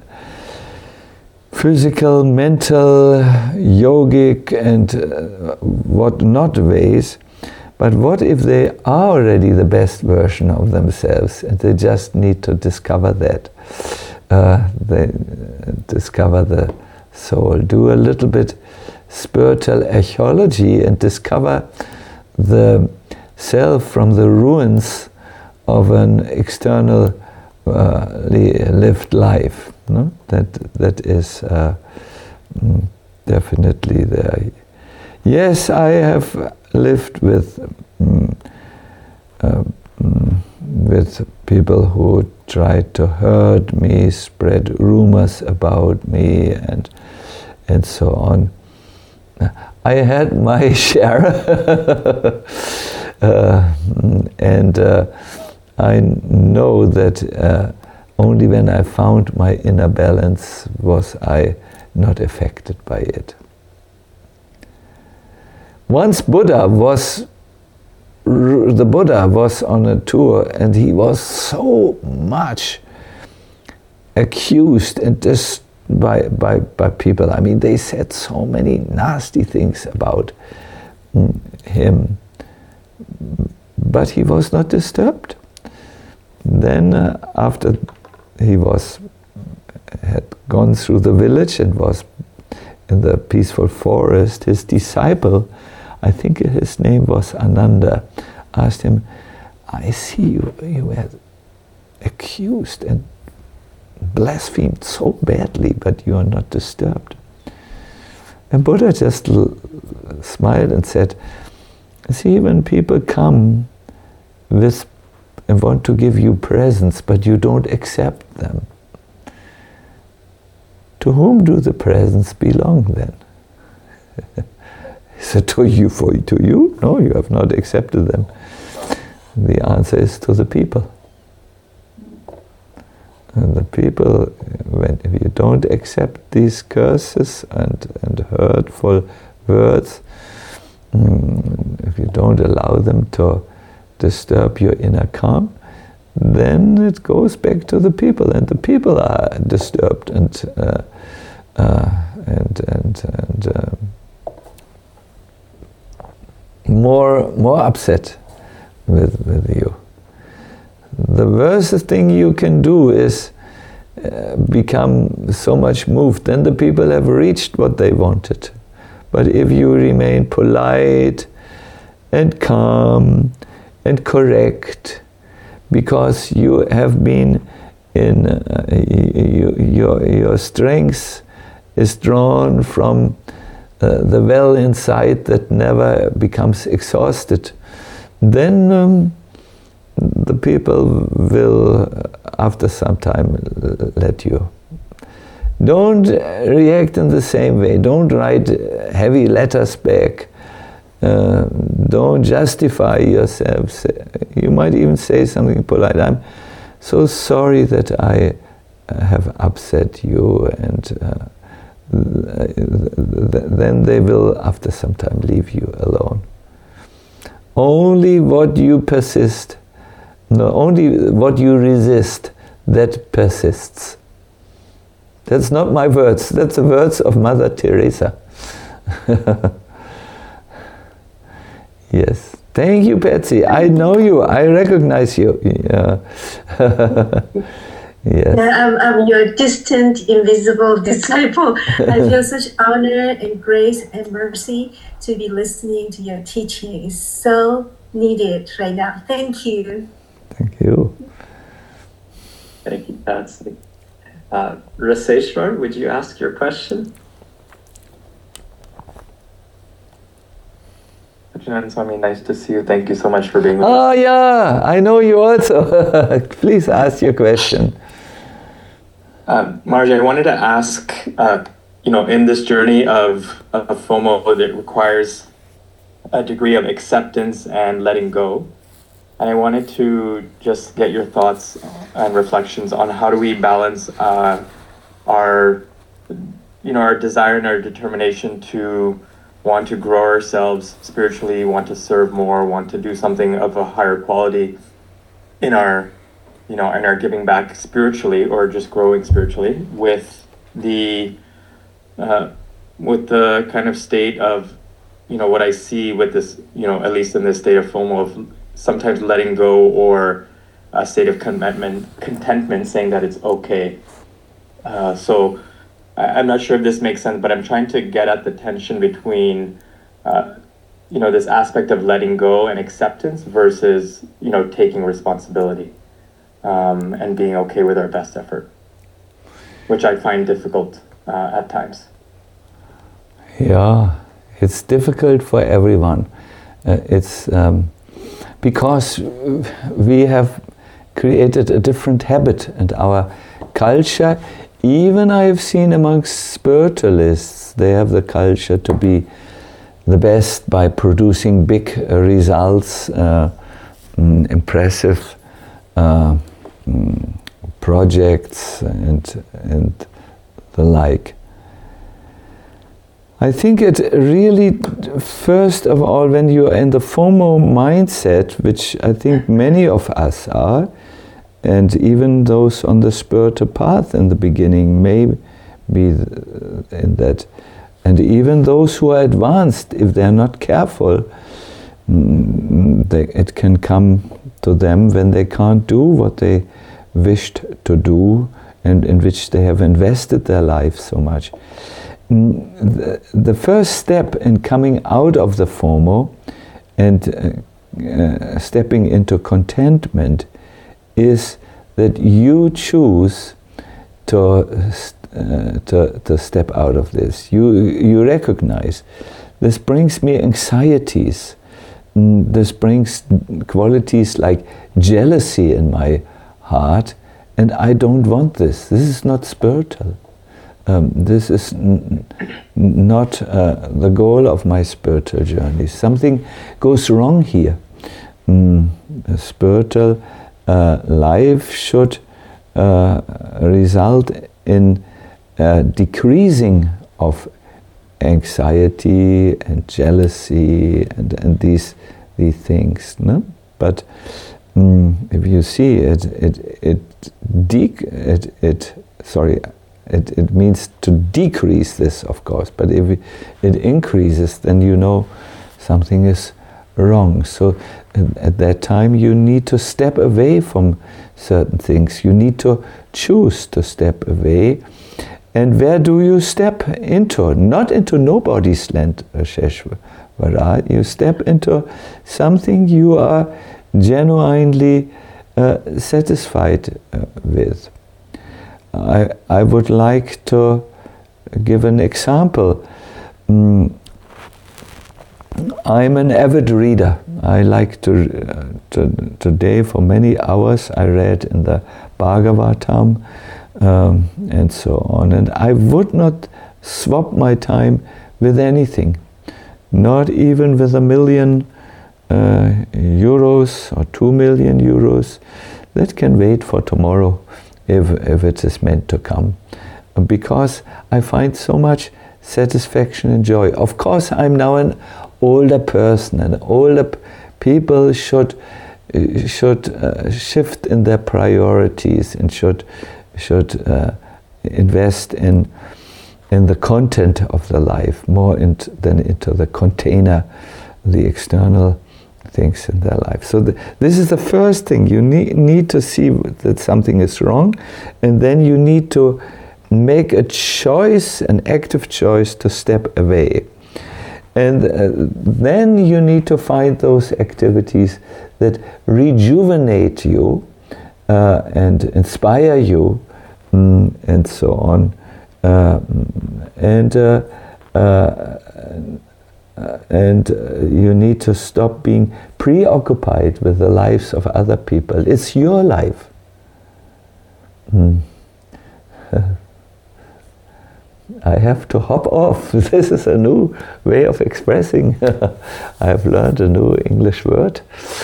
physical, mental, yogic, and uh, what not ways. But what if they are already the best version of themselves, and they just need to discover that? Uh, they uh, discover the soul, do a little bit spiritual archaeology, and discover the self from the ruins of an external uh, lived life. No? That that is uh, mm, definitely there. Yes, I have lived with mm, uh, mm, with people who tried to hurt me, spread rumors about me, and and so on. I had my share, uh, and uh, I know that. Uh, Only when I found my inner balance was I not affected by it. Once Buddha was, the Buddha was on a tour, and he was so much accused and dis by, by, by people. I mean, they said so many nasty things about him, but he was not disturbed. Then uh, after he was had gone through the village and was in the peaceful forest, his disciple, I think his name was Ananda, asked him, I see you, you were accused and blasphemed so badly, but you are not disturbed. And Buddha just l smiled and said, see, when people come with and want to give you presents, but you don't accept them, to whom do the presents belong then? He said, to you, for to you? No, you have not accepted them. The answer is to the people. And the people, when if you don't accept these curses and, and hurtful words, if you don't allow them to disturb your inner calm, then it goes back to the people, and the people are disturbed and uh, uh, and and and um, more more upset with with you. The worst thing you can do is uh, become so much moved. Then the people have reached what they wanted. But if you remain polite and calm and correct, because you have been in uh, you, your your strength is drawn from uh, the well inside that never becomes exhausted, then um, the people will, after some time, let you. Don't react in the same way. Don't write heavy letters back. Uh, don't justify yourselves. You might even say something polite. I'm so sorry that I have upset you, and uh, then they will, after some time, leave you alone. Only what you persist, no, only what you resist, that persists. That's not my words, that's the words of Mother Teresa. Yes. Thank you, Patsy. I know you. I recognize you. Yeah. Yes. I'm, I'm your distant, invisible disciple. I feel such honor and grace and mercy to be listening to your teaching. It's so needed right now. Thank you. Thank you. Thank you, Patsy. Uh, Raseshwar, would you ask your question? Satchidananda Swami, nice to see you. Thank you so much for being with oh, us. Oh yeah, I know you also. Please ask your question. Uh, Margie, I wanted to ask, uh, you know, in this journey of, of FOMO that requires a degree of acceptance and letting go, and I wanted to just get your thoughts and reflections on how do we balance uh, our, you know, our desire and our determination to want to grow ourselves spiritually, want to serve more, want to do something of a higher quality in our, you know, in our giving back spiritually or just growing spiritually, with the, uh, with the kind of state of, you know, what I see with this, you know, at least in this state of FOMO, of sometimes letting go or a state of contentment, contentment, saying that it's okay. Uh, so I, I'm not sure if this makes sense, but I'm trying to get at the tension between, uh, you know, this aspect of letting go and acceptance versus, you know, taking responsibility um, and being okay with our best effort, which I find difficult uh, at times. Yeah, it's difficult for everyone. Uh, it's um, because we have created a different habit, and our culture, even I have seen amongst spiritualists, they have the culture to be the best by producing big uh, results, uh, mm, impressive uh, mm, projects, and and the like. I think it really, first of all, when you are in the FOMO mindset, which I think many of us are, and even those on the spiritual path in the beginning may be in that, and even those who are advanced, if they are not careful, they, it can come to them when they can't do what they wished to do and in which they have invested their life so much. The, the first step in coming out of the FOMO and uh, uh, stepping into contentment is that you choose to, uh, to, to step out of this. You, you recognize, this brings me anxieties. This brings qualities like jealousy in my heart, and I don't want this. This is not spiritual. Um, this is n not uh, the goal of my spiritual journey. Something goes wrong here. Mm, a spiritual uh, life should uh, result in uh, decreasing of anxiety and jealousy and, and these these things. No? But mm, if you see it, it it dec it it sorry. It, it means to decrease this, of course, but if it increases, then you know something is wrong. So at that time you need to step away from certain things. You need to choose to step away. And where do you step into? Not into nobody's land, Sheshwara. You step into something you are genuinely uh, satisfied uh, with. I, I would like to give an example. Mm, I'm an avid reader. I like to, uh, to, today for many hours I read in the Bhagavatam um, and so on, and I would not swap my time with anything, not even with a million uh, euros or two million euros. That can wait for tomorrow if, if it is meant to come, because I find so much satisfaction and joy. Of course, I'm now an older person, and older p- people should uh, should uh, shift in their priorities and should should uh, invest in in the content of the life more into, than into the container, the external things in their life. So the, this is the first thing. You need, need to see that something is wrong, and then you need to make a choice, an active choice to step away. And uh, then you need to find those activities that rejuvenate you uh, and inspire you mm, and so on. Uh, and uh, uh, and uh, you need to stop being preoccupied with the lives of other people. It's your life. Mm. I have to hop off. This is a new way of expressing. I have learned a new English word.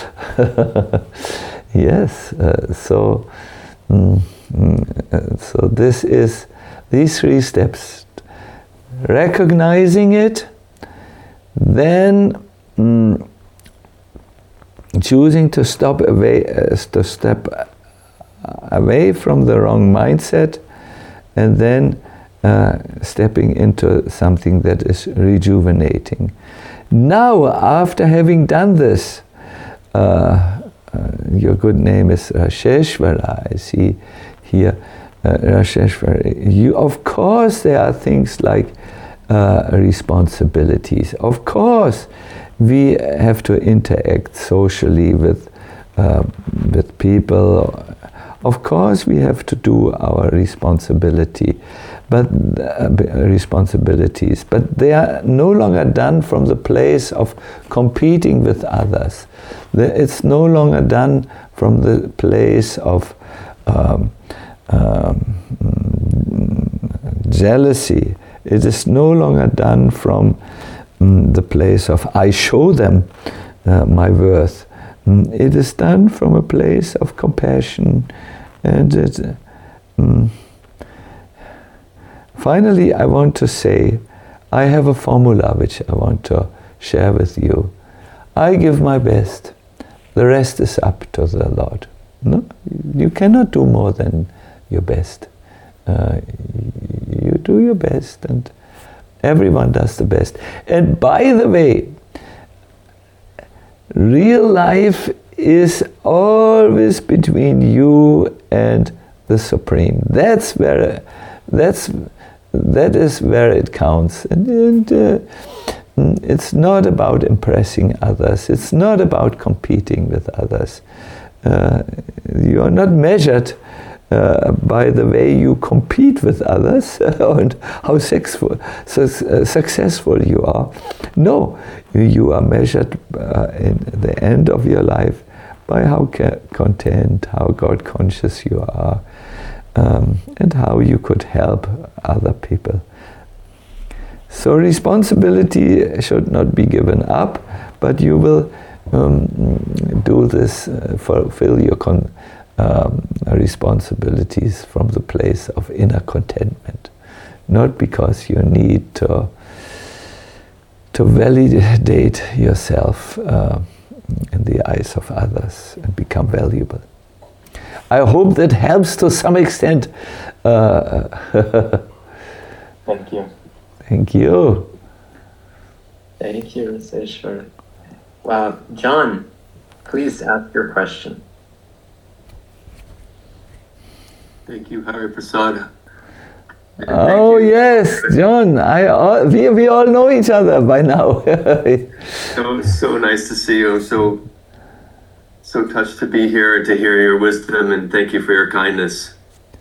Yes, uh, so mm, mm, so this is these three steps: recognizing it, then mm, choosing to stop away, uh, to step away from the wrong mindset, and then Uh, stepping into something that is rejuvenating. Now, after having done this, uh, uh, your good name is Rasheshwara, I see here, uh, Rasheshwara. You, of course, there are things like uh, responsibilities. Of course, we have to interact socially with uh, with people. Of course, we have to do our responsibility. But uh, responsibilities, but they are no longer done from the place of competing with others. It's no longer done from the place of um, um, jealousy. It is no longer done from um, the place of I show them uh, my worth. Um, it is done from a place of compassion, and it. Um, Finally, I want to say, I have a formula which I want to share with you. I give my best. The rest is up to the Lord. No, you cannot do more than your best. Uh, you do your best, and everyone does the best. And by the way, real life is always between you and the Supreme. That's where, that's. That is where it counts, and, and uh, it's not about impressing others. It's not about competing with others. Uh, you are not measured uh, by the way you compete with others and how successful, su- uh, successful you are. No, you, you are measured uh, in the end of your life by how ca- content, how God conscious you are. Um, and how you could help other people. So responsibility should not be given up, but you will um, do this, uh, fulfill your con- um, responsibilities from the place of inner contentment, not because you need to to validate yourself uh, in the eyes of others and become valuable. I hope that helps to some extent. Uh, Thank you. Thank you. Thank you, Rasheshwara. Wow, John, please ask your question. Thank you, Hari Prasad. Oh yes, John. I uh, we we all know each other by now. so so nice to see you. So. So touched to be here and to hear your wisdom, and thank you for your kindness.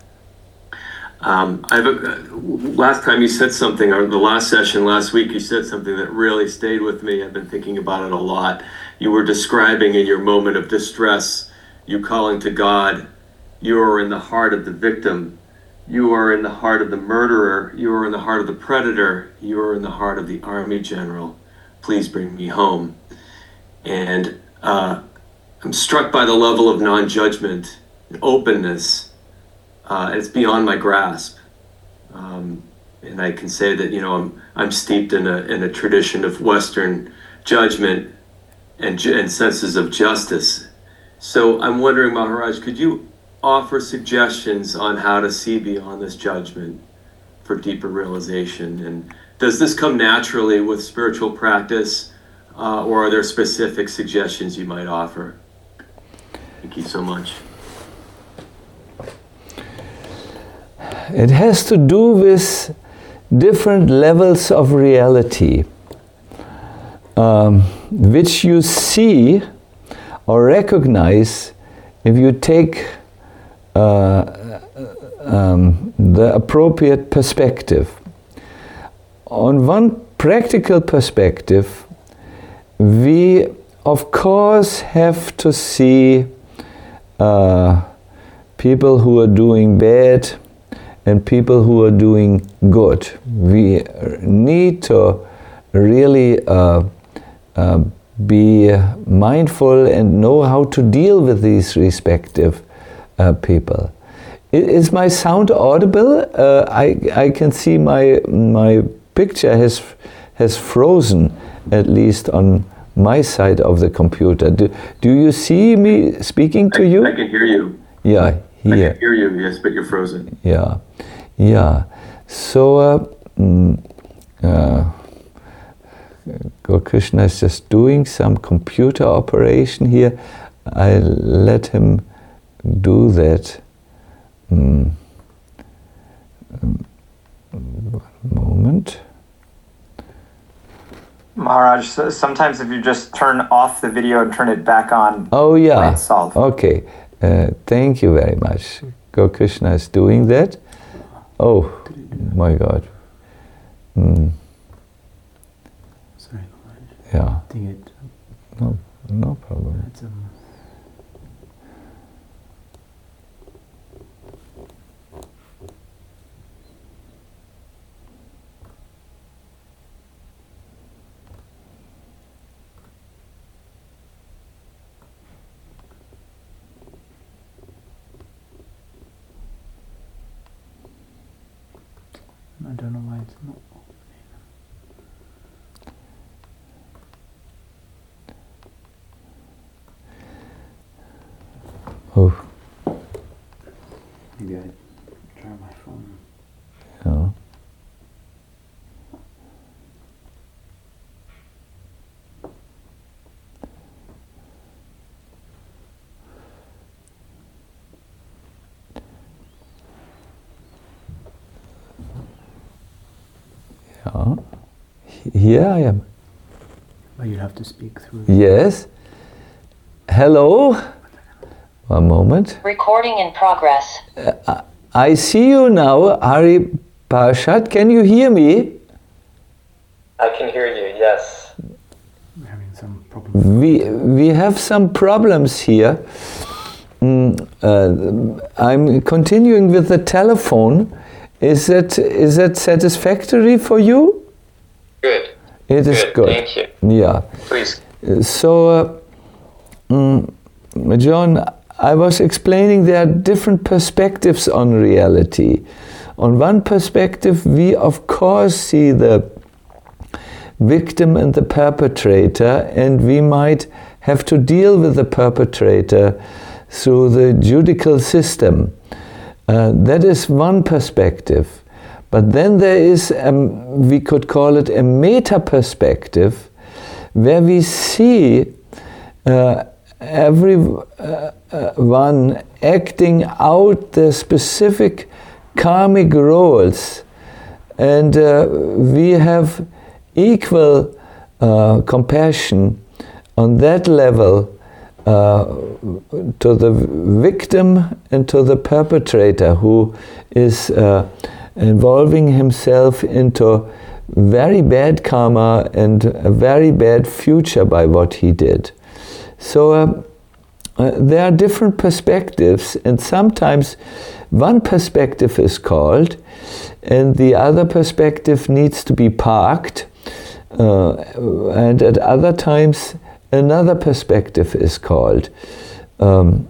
Um, I've a, last time you said something, or the last session last week, you said something that really stayed with me. I've been thinking about it a lot, you were describing in your moment of distress, you calling to God. You are in the heart of the victim. You are in the heart of the murderer. You are in the heart of the predator. You are in the heart of the army general. Please bring me home. And uh, I'm struck by the level of non-judgment and openness. Uh, it's beyond my grasp. Um, and I can say that, you know, I'm I'm steeped in a in a tradition of Western judgment and, ju- and senses of justice. So I'm wondering, Maharaj, could you offer suggestions on how to see beyond this judgment for deeper realization? And does this come naturally with spiritual practice, uh, or are there specific suggestions you might offer? Thank you so much. It has to do with different levels of reality, um, which you see or recognize if you take uh, um, the appropriate perspective. On one practical perspective, we of course have to see uh, people who are doing bad and people who are doing good. We need to really uh, uh, be mindful and know how to deal with these respective uh, people. Is my sound audible? Uh, I I can see my my picture has has frozen, at least on my side of the computer. Do do you see me speaking to I, you? I can hear you. Yeah, here. I can hear you, yes, but you're frozen. Yeah, yeah. So, uh, mm, uh, Krishna is just doing some computer operation here. I let him do that. Mm. Um, one moment. Maharaj, so sometimes if you just turn off the video and turn it back on, oh yeah, it's solved. Okay. Uh, thank you very much. Krishna is doing that. Oh my God. Mm. Sorry, yeah. I think it. No, no problem. It's, um, I don't know why it's not opening. Oh. Maybe I try my phone. Yeah. Yeah. Here I am. But you'll have to speak through. Yes. Hello. One moment. Recording in progress. Uh, I see you now, Hari Parshad. Can you hear me? I can hear you, yes. We're having some problems. We we have some problems here. Mm, uh, I'm continuing with the telephone. Is that is that satisfactory for you? Good. It is good. Good, thank you. Yeah. Please. So, uh, mm, John, I was explaining there are different perspectives on reality. On one perspective, we of course see the victim and the perpetrator, and we might have to deal with the perpetrator through the judicial system. Uh, that is one perspective. But then there is, um, we could call it a meta perspective, where we see uh, everyone uh, uh, acting out the specific karmic roles, and uh, we have equal uh, compassion on that level uh, to the victim and to the perpetrator who is uh, involving himself into very bad karma and a very bad future by what he did. So um, uh, there are different perspectives, and sometimes one perspective is called, and the other perspective needs to be parked, uh, and at other times another perspective is called. Um,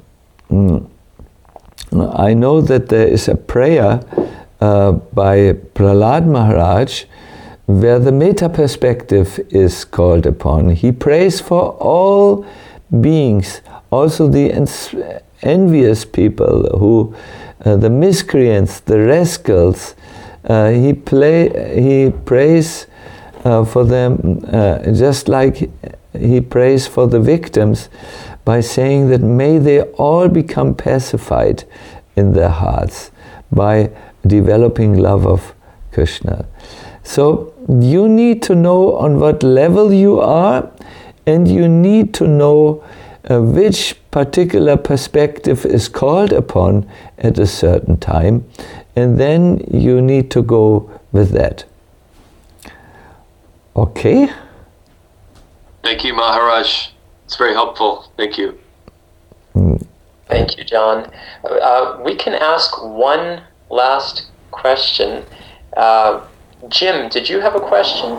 I know that there is a prayer uh, by Prahlad Maharaj where the meta perspective is called upon. He prays for all beings, also the envious people, who, uh, the miscreants, the rascals. Uh, he play, he prays uh, for them uh, just like he prays for the victims, by saying that may they all become pacified in their hearts by developing love of Krishna. So you need to know on what level you are, and you need to know uh, which particular perspective is called upon at a certain time, and then you need to go with that. Okay? Thank you, Maharaj. It's very helpful. Thank you. Mm. Thank you, John. Uh, we can ask one last question. Uh, Jim, did you have a question?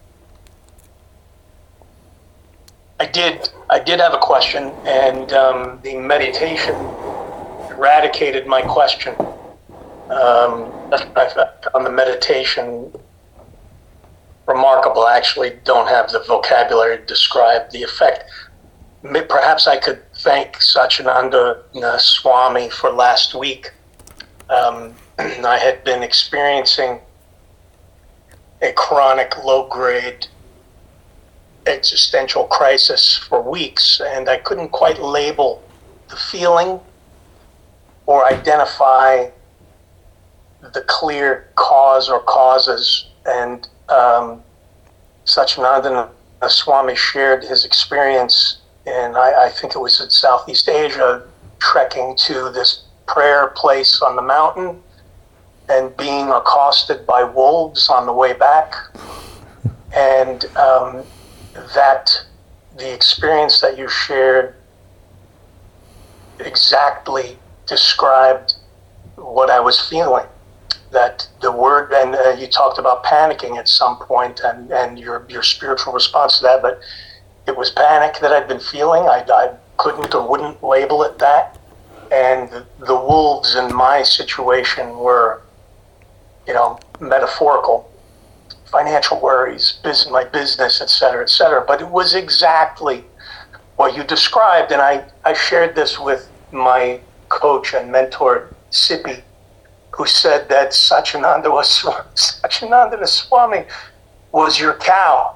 I did. I did have a question, and um, the meditation eradicated my question. Um, I found the meditation remarkable. I actually don't have the vocabulary to describe the effect. Perhaps I could thank Satchidananda Swami for last week. Um, I had been experiencing a chronic low-grade existential crisis for weeks, and I couldn't quite label the feeling or identify the clear cause or causes. And um, Satchidananda Swami shared his experience, and I, I think it was in Southeast Asia, trekking to this prayer place on the mountain and being accosted by wolves on the way back. And um, that the experience that you shared exactly described what I was feeling. That the word, and uh, you talked about panicking at some point, and, and your your spiritual response to that, but it was panic that I'd been feeling. I, I couldn't or wouldn't label it that. And the, the wolves in my situation were, you know, metaphorical, financial worries, business, my business, et cetera, et cetera. But it was exactly what you described. And I, I shared this with my coach and mentor, Sippy, who said that Satchidananda was Satchidananda Swami was your cow.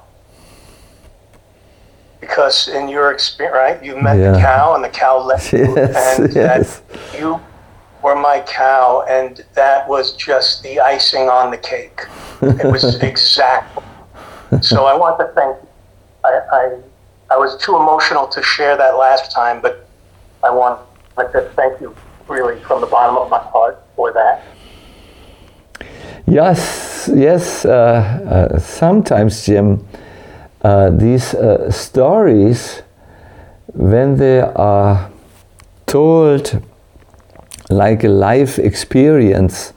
Because in your experience, right, you met yeah. the cow and the cow left you, yes, and yes. that you were my cow, and that was just the icing on the cake. It was exact. So I want to thank, I, I, I was too emotional to share that last time, but I want to thank you really from the bottom of my heart for that. Yes, yes, uh, uh, sometimes, Jim, uh, these uh, stories, when they are told like a life experience,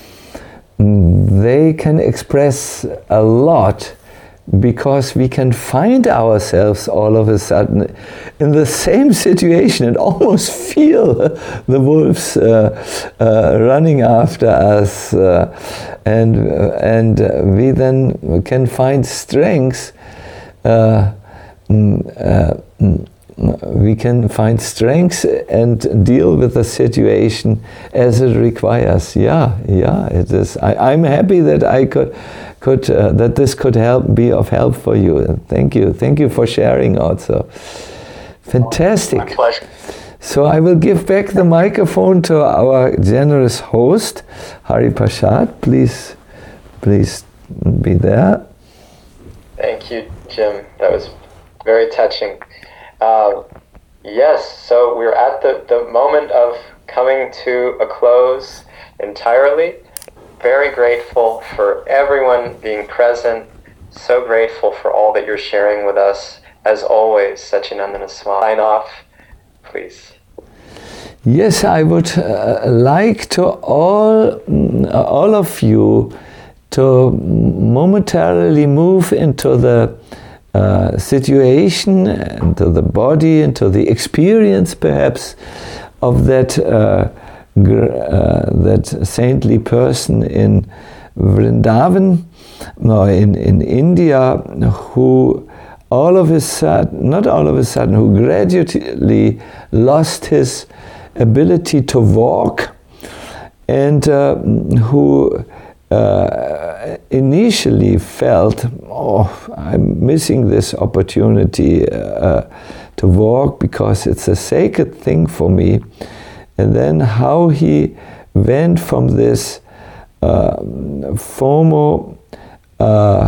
they can express a lot, because we can find ourselves all of a sudden in the same situation and almost feel the wolves uh, uh, running after us, uh, and uh, and we then can find strength. Uh, uh, we can find strength and deal with the situation as it requires. Yeah, yeah, it is. I, I'm happy that I could, could uh, that this could help, be of help for you. Thank you, thank you for sharing also. Fantastic. My pleasure. So I will give back the microphone to our generous host, Hari Prasad. Please, please be there. Thank you, Jim. That was very touching. Uh, yes, so we're at the, the moment of coming to a close entirely. Very grateful for everyone being present. So grateful for all that you're sharing with us as always, Satchidananda Swami, sign off, please. Yes, I would uh, like to all, all of you to momentarily move into the uh, situation, into the body, into the experience perhaps of that uh, gr- uh, that saintly person in Vrindavan, no, in, in India, who all of a sudden, not all of a sudden, who gradually lost his ability to walk, and uh, who uh, initially felt, oh, I'm missing this opportunity uh, to walk because it's a sacred thing for me. And then how he went from this uh, FOMO uh,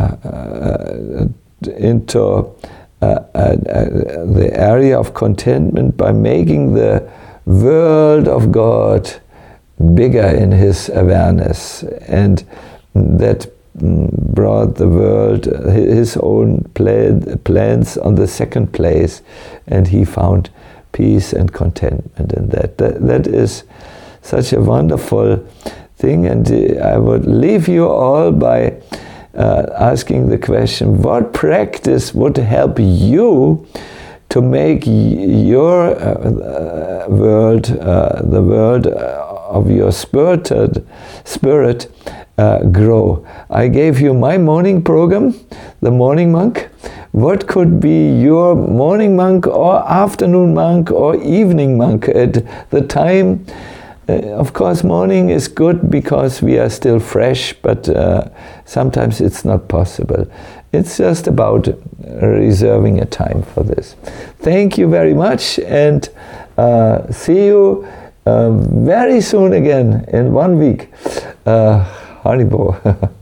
uh, into uh, uh, uh, the area of contentment by making the world of God bigger in his awareness, and that brought the world, his own plan, plans on the second place, and he found peace and contentment in that. That, that is such a wonderful thing, and I would leave you all by uh, asking the question, what practice would help you to make your uh, world, uh, the world of your spirited spirit, uh, grow? I gave you my morning program, the Morning Monk. What could be your morning monk or afternoon monk or evening monk at the time? Uh, of course, morning is good because we are still fresh, but uh, sometimes it's not possible. It's just about reserving a time for this. Thank you very much, and uh, see you uh, very soon again in one week. Uh, Haribol.